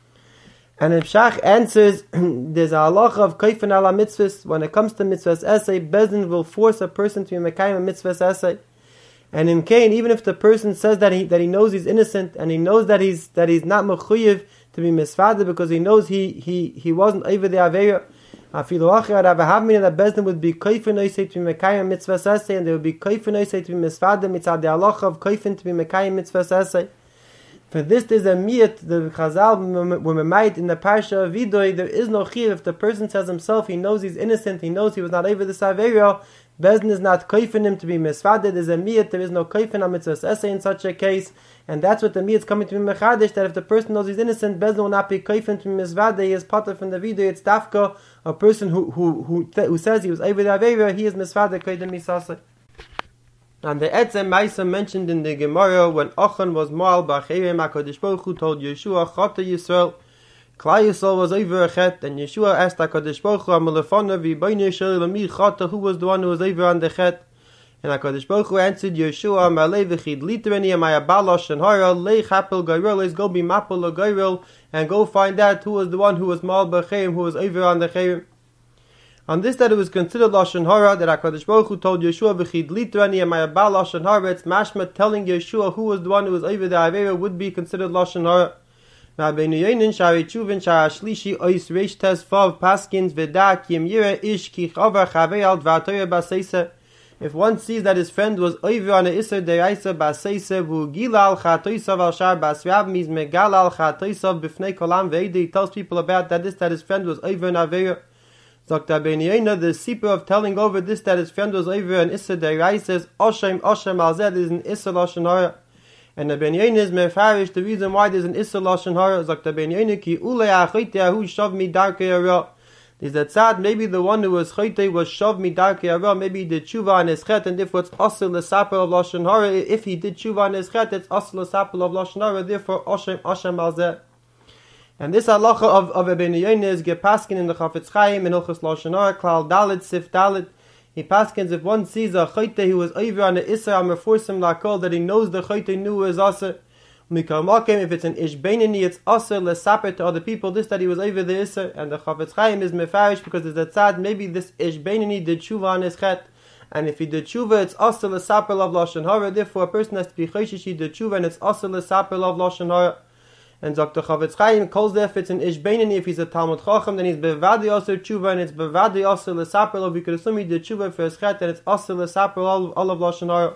And if Shach answers, there's a halacha of kaifin ala mitzvahs. When it comes to mitzvahs essay, Bezdin will force a person to be mekayim a mitzvahs essay. And in Cain, even if the person says that he knows he's innocent and he knows that he's not mechuyev to be misvada because he knows he wasn't over the avera. Afilu achar Rav Havmina that Bezdin would be kaifin oisei to be mekayim mitzvahs essay, and they would be kaifin oisei to be misvada mitzad the halacha of kaifin to be mekayim mitzvahs essay. For this, there's a miyat, the Chazal, when we might in the Parsha of Vidoi, there is no chiyuv. If the person says himself, he knows he's innocent, he knows he was not over the Saverio, Bezdin is not kaifin him to be misfaded. There's a miyat, there is no kaifin on mitzvahs essay in such a case, and that's what the miyat is coming to be mechadish, that if the person knows he's innocent, Bezdin will not be kaifin to be misfaded. He is potter from the Vidoi, it's dafka, a person who says he was over the Averio, he is misfaded, kaidem misaseh. And the Etzem Maisa mentioned in the Gemara when Achan was Moal B'Acherem, HaKadosh Baruch Hu told Yeshua, Chata Yisrael, Klal Yisrael was over a chet, and Yeshua asked HaKadosh Baruch Hu, Amalefana v'Bayne Yisrael Lami Chata, who was the one who was over on the chet? And HaKadosh Baruch Hu answered Yeshua, Malei v'chid literani, Amaya Balash and Hara, Lei Chapel Gairel, let's go be Mapel Gairel, and go find out who was the one who was Moal B'Acherem, who was over on the Cherem. On this, that it was considered Lashon Hara, that HaKadosh Baruch Hu told Yeshua, V'chid litrani amayabal Lashon Hara, it's mashma telling Yeshua who was the one who was over the Avera would be considered Lashon Hara. Rabbeinu Yonin, Shari Chuvin, Shara Shlishi, Ois Reish Tes Vav, Paskins, Veda, Kim Yira, Ish, Ki Chavar, Chavei Al, Dvatoyer Baseisa. If one sees that his friend was over on a Isser Deiraisa Baseisa, Vu Gilal, Chatoisav Al Shar Basrav, Miz Megalal, Chatoisav, Bifnei Kolam, Veide, he tells people about that his friend was over in Avera. Dr. Benyaina, the seeper of telling over this that his friend was over an Issa Derai says, Oshem Alzed is an Issa Lashon Hara. And the Benyaina is mefarish, the reason why there's an Issa Lashon Hara is Dr. Benyaina, Ki Ule Achoite Ahu Shav Mi Darkei Ara. There's that sad, maybe the one who was Choite was Shav Mi Darkei Ara, maybe he did Tshuva on his chet, and therefore it's Asr L'Saper of Lashon Hara. If he did Tshuva on his chet, it's Asr L'Saper of Lashon Hara, therefore Oshem Alzed. And this halacha of Ibn Yoyin is gepaskin in the Chafetz Chaim in Hilchos Lashon Hara, Klal Dalet, Sif Dalet. He paskins if one sees a chayte who was over on the Isser Amerforsim Lakol, that he knows the chayte knew is Aser. Mikal Makim, if it's an Ish Beinani, it's Aser L'Saper to other people, this that he was over the Isser. And the Chafetz Chaim is mefarish because there's that tzad, maybe this Ish Beinani did tshuva on his chet. And if he did tshuva, it's Aser L'Saper of Lashon Hara. Therefore, a person has to be chayshish, he did tshuva, and it's Aser L'Saper of Lashon Hara. And Dr. Chafetz Chaim calls there if it's an Ish Beinani, if he's a Talmud Chacham, then he's Bevadi Aser Tshuva, and it's Bevadi Aser L'Saper, we could assume he did Tshuva for his chet, and it's Aser L'Saper all of Lashon Hara.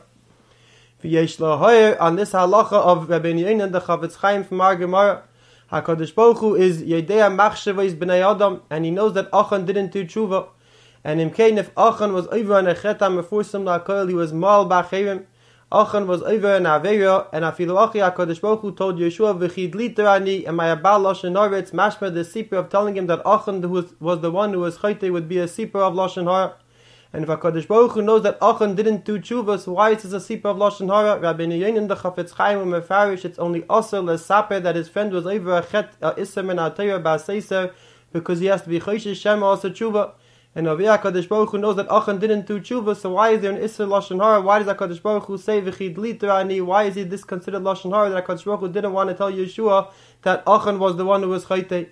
V'yesh L'Hoyer, on this halacha of Rabbeinu Yonin and the Chafetz Chaim from our Gemara, HaKadosh Baruch Hu is Yedea Machsheva B'nai Adam, and he knows that Achan didn't do Tshuva. And in Cain, if Achan was over on a chet, Amerforsim L'Akol, he was Mal B'Acherem. Achan was over in Avera, and Afilu Achi HaKadosh Baruch Hu told Yeshua, V'chid literani, and my Abal Lashon Hara, it's mashma the seeper of telling him that Achan was the one who was chayte, would be a seeper of Lashon Hara. And if HaKadosh Baruch Hu knows that Achan didn't do tshuva, so why is this a seeper of Lashon Hara? Rabbeinu Yonin the Chafetz Chaim mefarish, it's only Aser L'Saper that his friend was over a chet, Isser min HaTorah Ba'Seiser, because he has to be Choshesh Shema also tshuva. And over here, HaKadosh Baruch Hu knows that Achan didn't do tshuva, so why is there an Isser Lashon Hara? Why does HaKadosh Baruch Hu say V'chid literani? Why is this considered Lashon Hara that HaKadosh Baruch Hu didn't want to tell Yeshua that Achan was the one who was chayte?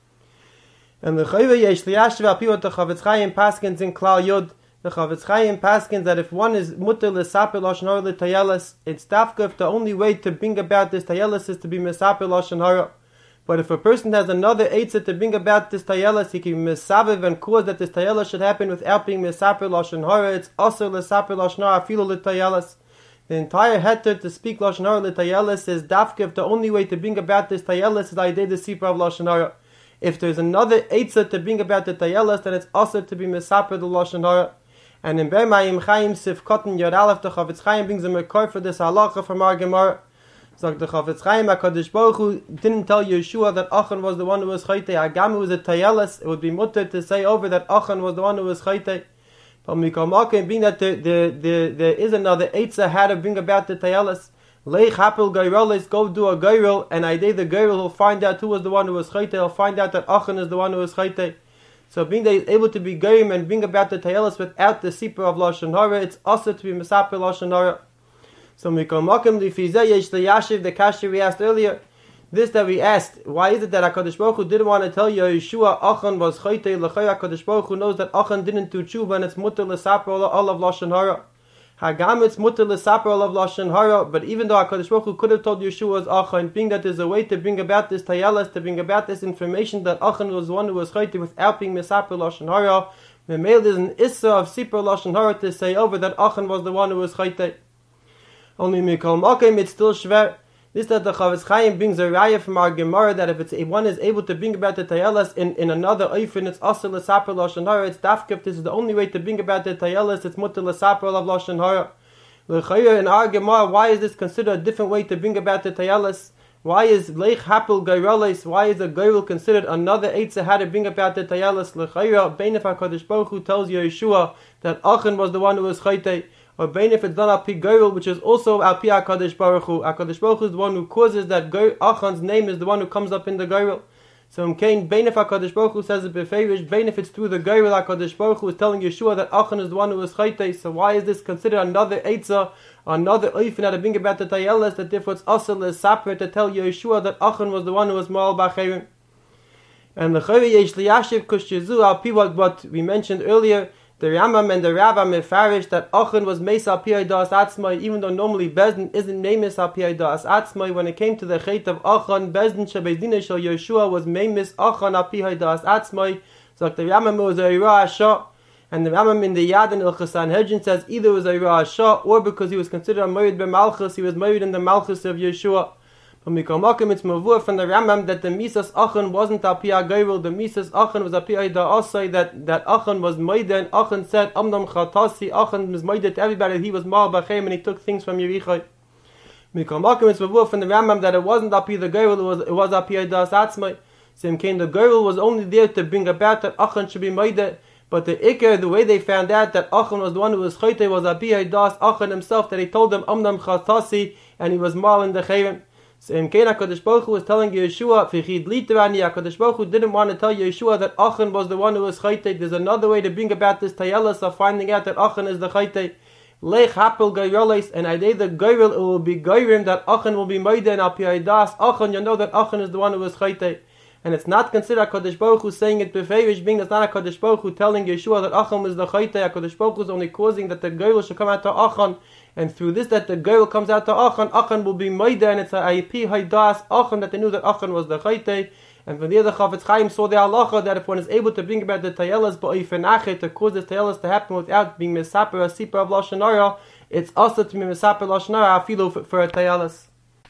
And the Chayve Yesh Liyashv Apiyot the Chafetz Chaim Paskins in Klal Yud. The Chafetz Chaim Paskins that if one is mutter L'Saper Lashon Hara L'Tayeles, it's dafka if the only way to bring about this Tayeles is to be Mesaper Lashon Hara. But if a person has another eitzah to bring about this tayelas, he can be misaviv and cause that this tayelas should happen without being misaper lashon hara. It's also l'saper lashon hara afilu l'tayelas. The entire heter to speak lashon hara l'tayelas is dafka if the only way to bring about this tayelas is idei the sipra of lashon hara. If there's another eitzah to bring about the tayelas, then it's also to be misaper the lashon hara. And in Bermayim Chaim Sif Kotten Yod Aleph, the Chafetz Chaim brings a mekor for this halacha from our Gemara. So the Chafetz Chaim HaKadosh Baruch Hu didn't tell Yeshua that Achan was the one who was chayte. Agam was a tayelas. It would be mutter to say over that Achan was the one who was chayte. But Mikal Makim, being that there is another eitzah how to bring about the tayelas. Leich hapel gairol, let's go do a gairol, and idei the gairol will find out who was the one who was chayte. He'll find out that Achan is the one who was chayte. So being that he's able to be goyim and bring about the tayelis without the sipur of lashon hara, it's also to be mesaper lashon hara. So mikol makom lifizeh yesh liyashiv the kasha we asked earlier. This that we asked, why is it that HaKadosh Baruch Hu didn't want to tell Yeshua Achan was chaytei l'chayah? HaKadosh Baruch Hu knows that Achan didn't do tshuva and it's mutter l'saper all of lashon hara. Hagam it's mutter l'saper all of lashon hara. But even though HaKadosh Baruch Hu could have told Yeshua was Achan, being that there's a way to bring about this tayalas, to bring about this information that Achan was the one who was chaytei without being mesaper lashon hara, the male is an issa of sipur lashon hara to say over that Achan was the one who was chaytei. Only mikol makom it's still shver. This that the Chavetz Chaim brings a raya from our Gemara that if one is able to bring about the tayelas in another oifin, it's also l'saper lashon hara. It's dafkef. This is the only way to bring about the tayelas. It's mutter l'saper of lashon hara. L'chayir in our Gemara, why is this considered a different way to bring about the tayelas? Why is leich hapel gairoles? Why is a gairul considered another eitzah how to bring about the tayelas? L'chayir beinef HaKadosh Baruch Hu tells Yeshua that Achan was the one who was chaytei. Or bein if it's done al pi goyrel, which is also al pi HaKadosh Baruch Hu. HaKadosh Baruch Hu is the one who causes that Achan's name is the one who comes up in the goyrel. So in Cain, bein if HaKadosh Baruch Hu says it beferish, bein if it's through the goyrel, HaKadosh Baruch Hu is telling Yeshua that Achan is the one who is chaytei. So why is this considered another eitzah, another oifin that to bring about the tayelas, that therefore it's asal l'saper to tell Yeshua that Achan was the one who was ma'al b'achayim. And the chayre yesh liyashiv kushchizu al pi what we mentioned earlier. The Rambam and the Rava mefarish that Achan was meis al pi das atzmai, even though normally Bezdin isn't meis al pi das atzmai. When it came to the chait of Achan, Bezdin shebezdin shel Yeshua was meis Achan al pi das atzmai. So the Rambam was a Ira Asha, and the Rambam in the Yad and Ilchas Sanhedrin says either it was a Ira Asha or because he was considered a Moed b'Malchus, he was Moed in the Malchus of Yeshua. From Mikol Makom, it's mavur from the Rambam that the Misas Achan wasn't al pi ha'goyrel. The Misas Achan was al pi ha'asai, that Achan was moide, and Achan said Amnam Chatasi. Achan was moide to everybody. He was ma'al b'achem and he took things from Yerichai. Mikol Makom, it's mavur from the Rambam that it wasn't al pi the goyrel. It was al pi das atzmai. Same came the goyrel was only there to bring about that Achan should be moide. But the Iker, the way they found out that Achan was the one who was chaytei was al pi das Achan himself, that he told them Amnam Chatasi and he was ma'al in the chayim. So in Cain, HaKadosh Baruch Hu was telling Yeshua, Fichid Litrani, HaKadosh Baruch Hu didn't want to tell Yeshua that Achan was the one who was chaytei. There's another way to bring about this tayelas of finding out that Achan is the chaytei. Lech hapel gairoles, and I day the gairil, it will be gairim that Achan will be moide and al pi das Achan. You know that Achan is the one who was chaytei. And it's not considered HaKadosh Baruch Hu saying it beferish, being that's not HaKadosh Baruch Hu telling Yeshua that Achan was the chaytei. HaKadosh Baruch Hu is only causing that the gairil should come out to Achan. And through this, that the girl comes out to Achan, Achan will be moide, and it's a pi haidas Achan, that they knew that Achan was the chaytei. And from there, the Chavetz Chaim saw the halacha that if one is able to bring about the tayelas ba'ofen achet, to cause the tayelas to happen without being mesaper a sipur of lashon hara, it's also to be mesaper lashon hara afilu for a tayelas.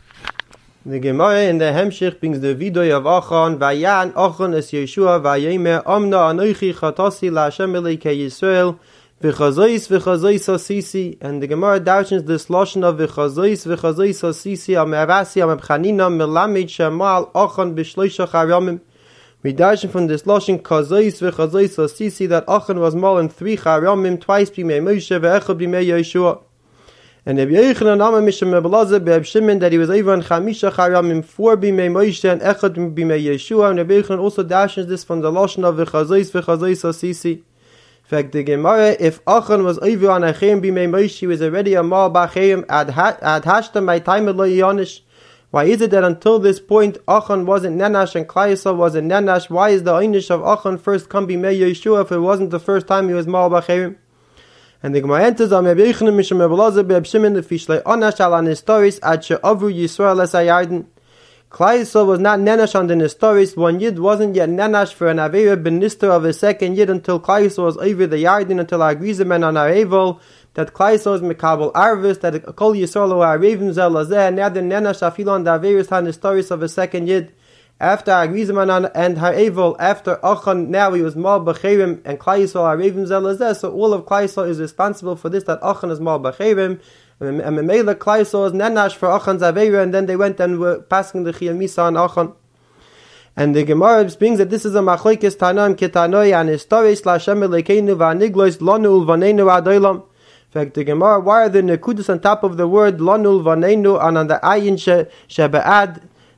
The Gemara in the Hemshich brings the vidoy of Achan. Vayan Achan es Yeshua vayemer amna anochi chatasi laHashem Elokei Yisrael. V'chazois asisi, and the Gemara darshins this lashon of v'chazois asisi am Ravasi am Chanina melamid shemal Achan b'shloisha charamim. We darshan from this lashon kazois asisi that Achan was mal in 3 charamim, twice b'mei Moshe ve'echad b'mei Yeshua. And Rabbi Yochanan Amar Misham Ebelazar be'Reb Shimon that he was over in 5 charamim, 4 b'mei Moshe and echad b'mei Yeshua. And Rabbi Yochanan also darshins this from the lashon of v'chazois asisi. In fact, the Gemara, if Achan was over on Achim b'mei Moshe, he was already a mal b'achim ad hashtam by time lo yonish. Why is it that until this point Achan wasn't nenash and Klal Yisrael wasn't nenash? Why is the einish of Achan first come b'mei Yeshua if it wasn't the first time he was mal b'achim? And the Gemara enters on Rabbi Yochanan Misham Ebelazar be'Reb Shimon the fishlei onash al anistoris ad she'avru Yisrael es hayarden. Klal Yisrael was not nenash on the Nestoris. One Yid wasn't yet nenash for an Avera benister of a second Yid until Klal Yisrael was over the Yardin, until Agrizamen on Arevel, that Klal Yisrael was Mekabel Arvis, that Kol Yisrael were Arevim Zelazeh, and now the nenash afil on the Averis HaNestoris of a second Yid. After Agrizamen and Harevel, after Achan, now he was Mal B'Cherim, and Klal Yisrael Arevim Zelazeh, so all of Klal Yisrael is responsible for this, that Achan is Mal B'Cherim. And Memela Klal Yisrael was nenash for Achan's Aveira, and then they went and were passing the Chiyam Misa on Achan. And the Gemara brings that this is a machlokes Tanaim Ketanoi and Historis LaHashem Elokeinu v'Aniglos Lanu Ulvaneinu Adolam. In fact, the Gemara, why are the Nekudus on top of the word Lanu Ulvaneinu and on the Ayin Shebe'ad?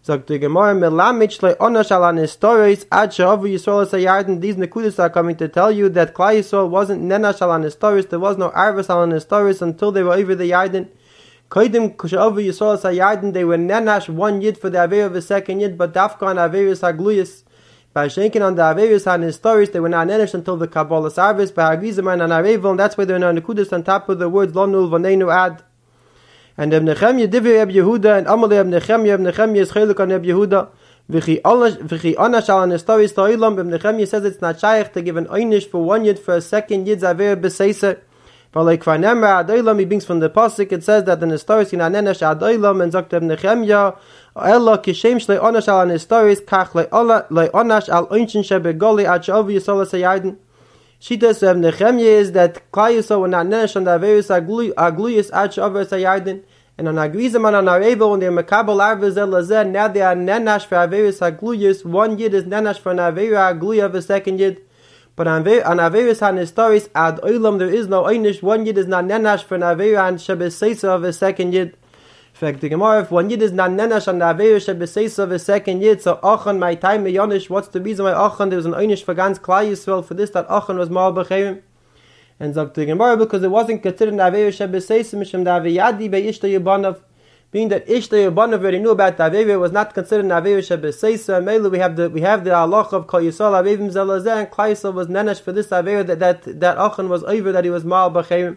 Sagt die Gemara, Melamit shlei onash al anestoris ad she'avu Yisrael es hayarden. These nekudas are coming to tell you that Klal Yisrael wasn't nenash al anestoris. There was no arvus al anestoris until they were over the Yarden. Koidim she'avu Yisrael es hayarden. They were nenash one yid for the Aveir of the second yid, but dafka on Aveirus hagluyas. By shenkin on the Aveirus hanestoris, they were not nenash until the Kabbalas arvus. By hagizim and arevel, and that's why they're in nekudas on top of the words lo nul v'neinu ad. And Ibn Nechemya Divrei Reb Yehuda and Amalei Ibn Nechemya is Cheluk on Reb Yehuda. V'chi onash al anestoris ta'ilam. Ibn Nechemya says it's not shaykh to give an einish for one yid for a second yid's aver b'seiser. But like Kvarnemra Adoilam, he brings from the pasuk, it says that the nestoris in anenash Adoilam, and Zakt Ibn Nechemya Ella kishem shlei onash al anestoris kach lei onash al oinchin shebegoli ad she'avu Yisrael es hayarden. Shitas of Nechemya is that Klal Yisrael were not nenash on the Aveirus hagluyas ad she'avu es hayarden. And on Agrizim and on Arevel, when they're Mekabel Arvez Elazeh, now they are nenash for Aveirus hagluyas. One yid is nenash for an Aveirus hagluya of a second yid. But on Aveirus hanestoris ad oilam, there is no einish. One yid is not nenash for an Aveirus and shebeseisa of a second yid. In fact, the Gemara, if one yid is not nenash on the Aveirus shebeseisa of a second yid, so Achan, my time, yonish, what's the reason why Achan, there was an einish for ganz Klal Yisrael, for this, that Achan was mal b'chayim? And Zakt the Gemara, because it wasn't considered an Aveirus shebeseisa, mishum the Aviyadi by Ishta Yibanav, being that Ishta Yibanav already knew about the Aveirus, was not considered an Aveirus shebeseisa. And mainly we have the halach of Kol Yisrael Avivim Zelazeh, and Klal Yisrael was nenash for this Aveirus that Achan was over, that he was mal b'chayim.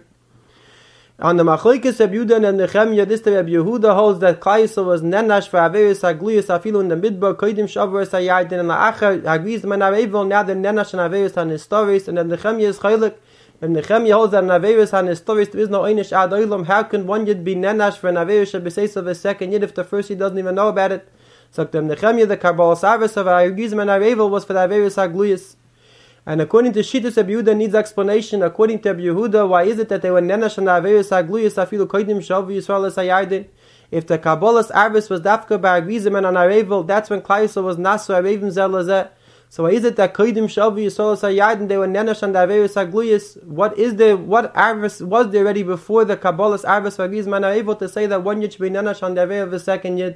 On the Machlokes Reb Yehuda and Nechemya, this Reb Yehuda holds that Klal Yisrael was nenash for Aveirus hagluyas afilu in the midbar koidim shavuos hayarden, and la'achar hagrizim and arevel, now they're nenash on Aveirus hanestoris. And then Nechemya is chaylik. And Nechemya holds that in Aveirus hanestoris there is no einish ad oilam. How can one yid be nenash for an Aveirus shebeseisa of a second yid if the first yid doesn't even know about it? So Nechemya, the Kabbalas arvus of hagrizim and arevel was for the Aveirus hagluyas. And according to Shittus Reb Yehuda needs explanation. According to Reb Yehuda, why is it that they were nenash on the Aveirus hagluyas afilu koidim she'avu Yisrael es hayarden? If the Kabbalas arvus was dafka by hagrizim and on arevel, that's when Klal Yisrael was nasu arevim zelazeh. So why is it that koidim she'avu Yisrael es hayarden they were nenash on the Aveirus hagluyas? What arvus was there already before the Kabbalas arvus for hagrizim and arevel to say that one yid should be nenash on the Aveirus of a second yid?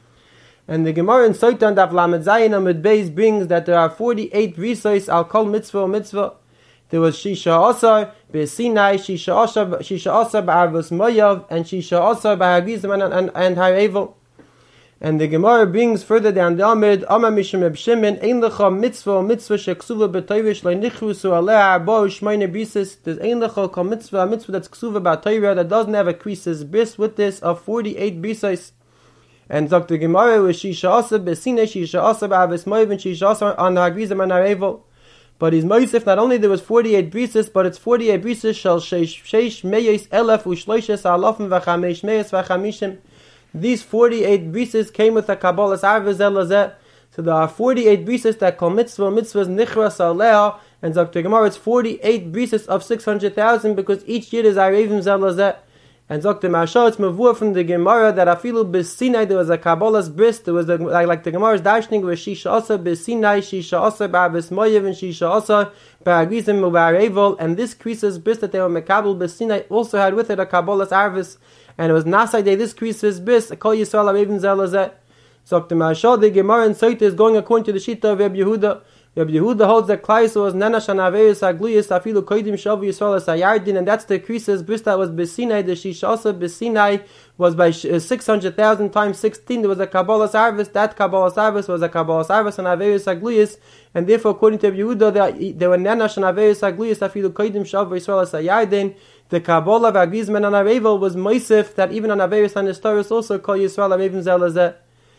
And the Gemara in Soitan Daf Lamed Zayin Amud Beis brings that there are 48 risos al kol mitzvah. There was Shisha Asar B'Sinai, Shisha Asar B'Arvus Moyav, and Shisha Asar B'Hagrizim and Harevel. And the Gemara brings further down the Amud, Amar Mishum Reb Shimon, Ein Lecha Mitzvah Sheksuva B'Torah Shlo Nichrusu Aleh Arba U'Shmeina Brises. There's Ein Lecha Kol Mitzvah, a mitzvah that's Ksuva B'Torah that doesn't have a creases bris with this of 48 brisos. And Dr. Gemara was Shisha Asar B'Sinai, Shisha Asar B'Arvus Moyav, and Shisha Asar on Hagrizim and Harevel. But he's Mosif, not only there was 48 brises, but it's 48 brises shall sheish meyes elef u'shloishes alafim v'chamesh meyes v'chamishim. These 48 brises came with the Kabbalas arvus elazeh. So there are 48 brises that call mitzvahs nichras aleha, and Dr. Gemara it's 48 brises of 600,000 because each year is arevim zelazeh. And Dr. Mashal, it's mavur from the Gemara that afilu b'Sinai there was a Kabbalas bris. There was like the Gemara's dashning was Shisha Asar b'Sinai, Shisha Asar b'Arvus Moyav, and Shisha Asar b'Hagrizim u'B'Arevel. And this creases bris that they were mekabel b'Sinai also had with it a Kabbalas arvus, and it was Nasai day. This creases bris Kol Yisrael Arevim Zelazeh. So Dr. Mashal, the Gemara in Soita is going according to the Shita of Reb Yehuda. Reb Yehuda holds that Klal Yisrael was nenash on Aveirus hagluyas afilu koidim she'avu Yisrael es hayarden, and that's the creases bris that was b'Sinai. The Shisha Asar b'Sinai was by 600,000 times 16. There was a Kabbalas arvus. That Kabbalas arvus was a Kabbalas arvus on Aveirus hagluyas, and therefore according to Reb Yehuda they were nenash on Aveirus hagluyas afilu koidim she'avu Yisrael es hayarden. The Kabbalah of Hagrizim and Harevel was Mosif that even on Aveirus hanestoris also Kol Yisrael Arevim Zelazeh.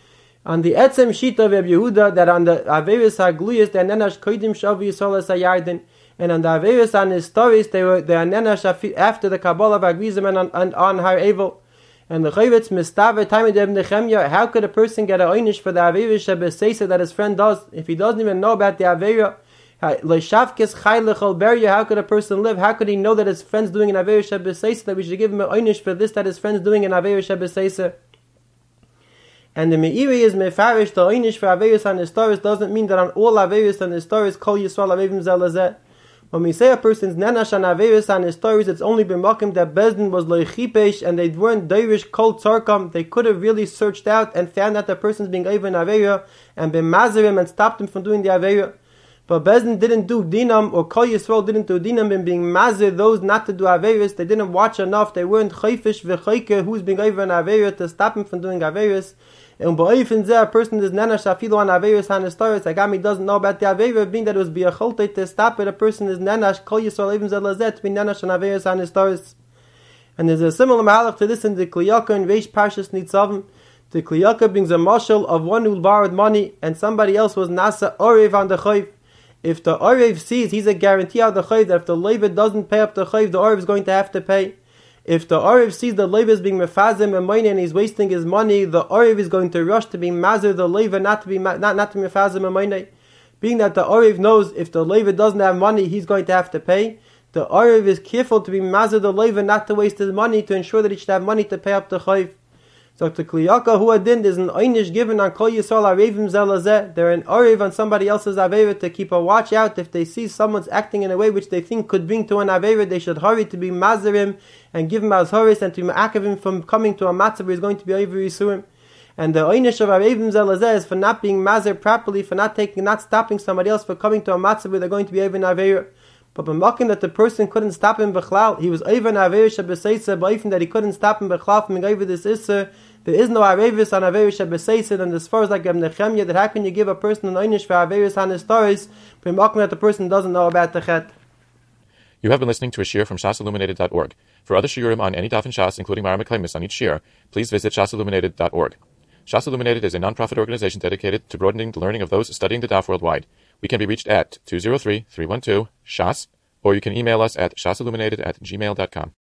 On the Etzem Shita of Reb Yehuda, that on the Aveirus hagluyas they are nenash koidim she'avu Yisrael es hayarden, and on the Aveirus hanestoris they are nenash after the Kabbalah of Hagrizim and on Harevel. And the Chayvetz Mistave time of Ibn Nechemya, how could a person get a einish for the Aveirus shebeseisa that his friend does if he doesn't even know about the Aveirus? How could a person live? How could he know that his friend's doing an Aveirus shebeseisa, that we should give him an einish for this that his friend's doing an Aveirus shebeseisa? And the Meiri is mefarish the einish for Aveirus hanestoris doesn't mean that on all Aveirus hanestoris Kol Yisrael Arevim Zelazeh. When we say a person's nenash and averis on his stories, it's only b'makim that Bezdin was leichipesh and they weren't Dairish kol tzarkam. They could have really searched out and found that the person's being over in avera and been mazerim and stopped him from doing the avera. But Bezdin didn't do dinam, or Kol Yisrael didn't do dinam in being mazir those not to do averis. They didn't watch enough. They weren't chayfish v'chayke who's being over in avera to stop him from doing averis. And ba'ifin zeh, a person is nenash afilu on averis hanestoris. Agami doesn't know about the avera, being that it was biacholte to stop it. A person is nenash Kol Yisrael even zeh lazet to be nenash on averis hanestoris. And there's a similar mahalach to this in the Kliyaka and Reish Parshas Nitzavim. The Kliyaka brings a mashal of one who borrowed money and somebody else was nasa orev on the chayv. If the orev sees, he's a guarantee of the chayv that if the leiva doesn't pay up the chayv, the orev is going to have to pay. If the orev sees the leiva is being mefazim and money and he's wasting his money, the orev is going to rush to be mazir the leiva, not to be mefazim and money. Being that the orev knows if the leiva doesn't have money, he's going to have to pay. The orev is careful to be mazir the leiva, not to waste his money, to ensure that he should have money to pay up the chayv. So the Kliyaka who adin is an einish given on Kol Yisrael Arevim Zelazeh. They're an Arev on somebody else's Avera to keep a watch out. If they see someone's acting in a way which they think could bring to an Avera, they should hurry to be Mazerim and give him as Horis and to ma'akev him from coming to a matzah where he's going to be over Yisurim. And the einish of Arevim Zelazeh is for not being Mazer properly, for not stopping somebody else for coming to a matzah where they're going to be over in Avera. But b'makim that the person couldn't stop him b'chlal, he was over an Avera Shabbeseisa, b'ifin that he couldn't stop him b'chlal from over this Isser. There is no Averis on Averis Shabbeseisa, and as far as like Nechemya, that how can you give a person an einish for Averis on his stories, b'makim that the person doesn't know about the chet. You have been listening to a shiur from shasilluminated.org. For other shiurim on any daf in Shas, including Mara Meklemis on each shiur, please visit shasilluminated.org. Shas Illuminated is a non-profit organization dedicated to broadening the learning of those studying the daf worldwide. We can be reached at 203-312-SHAS, or you can email us at shasilluminated@gmail.com.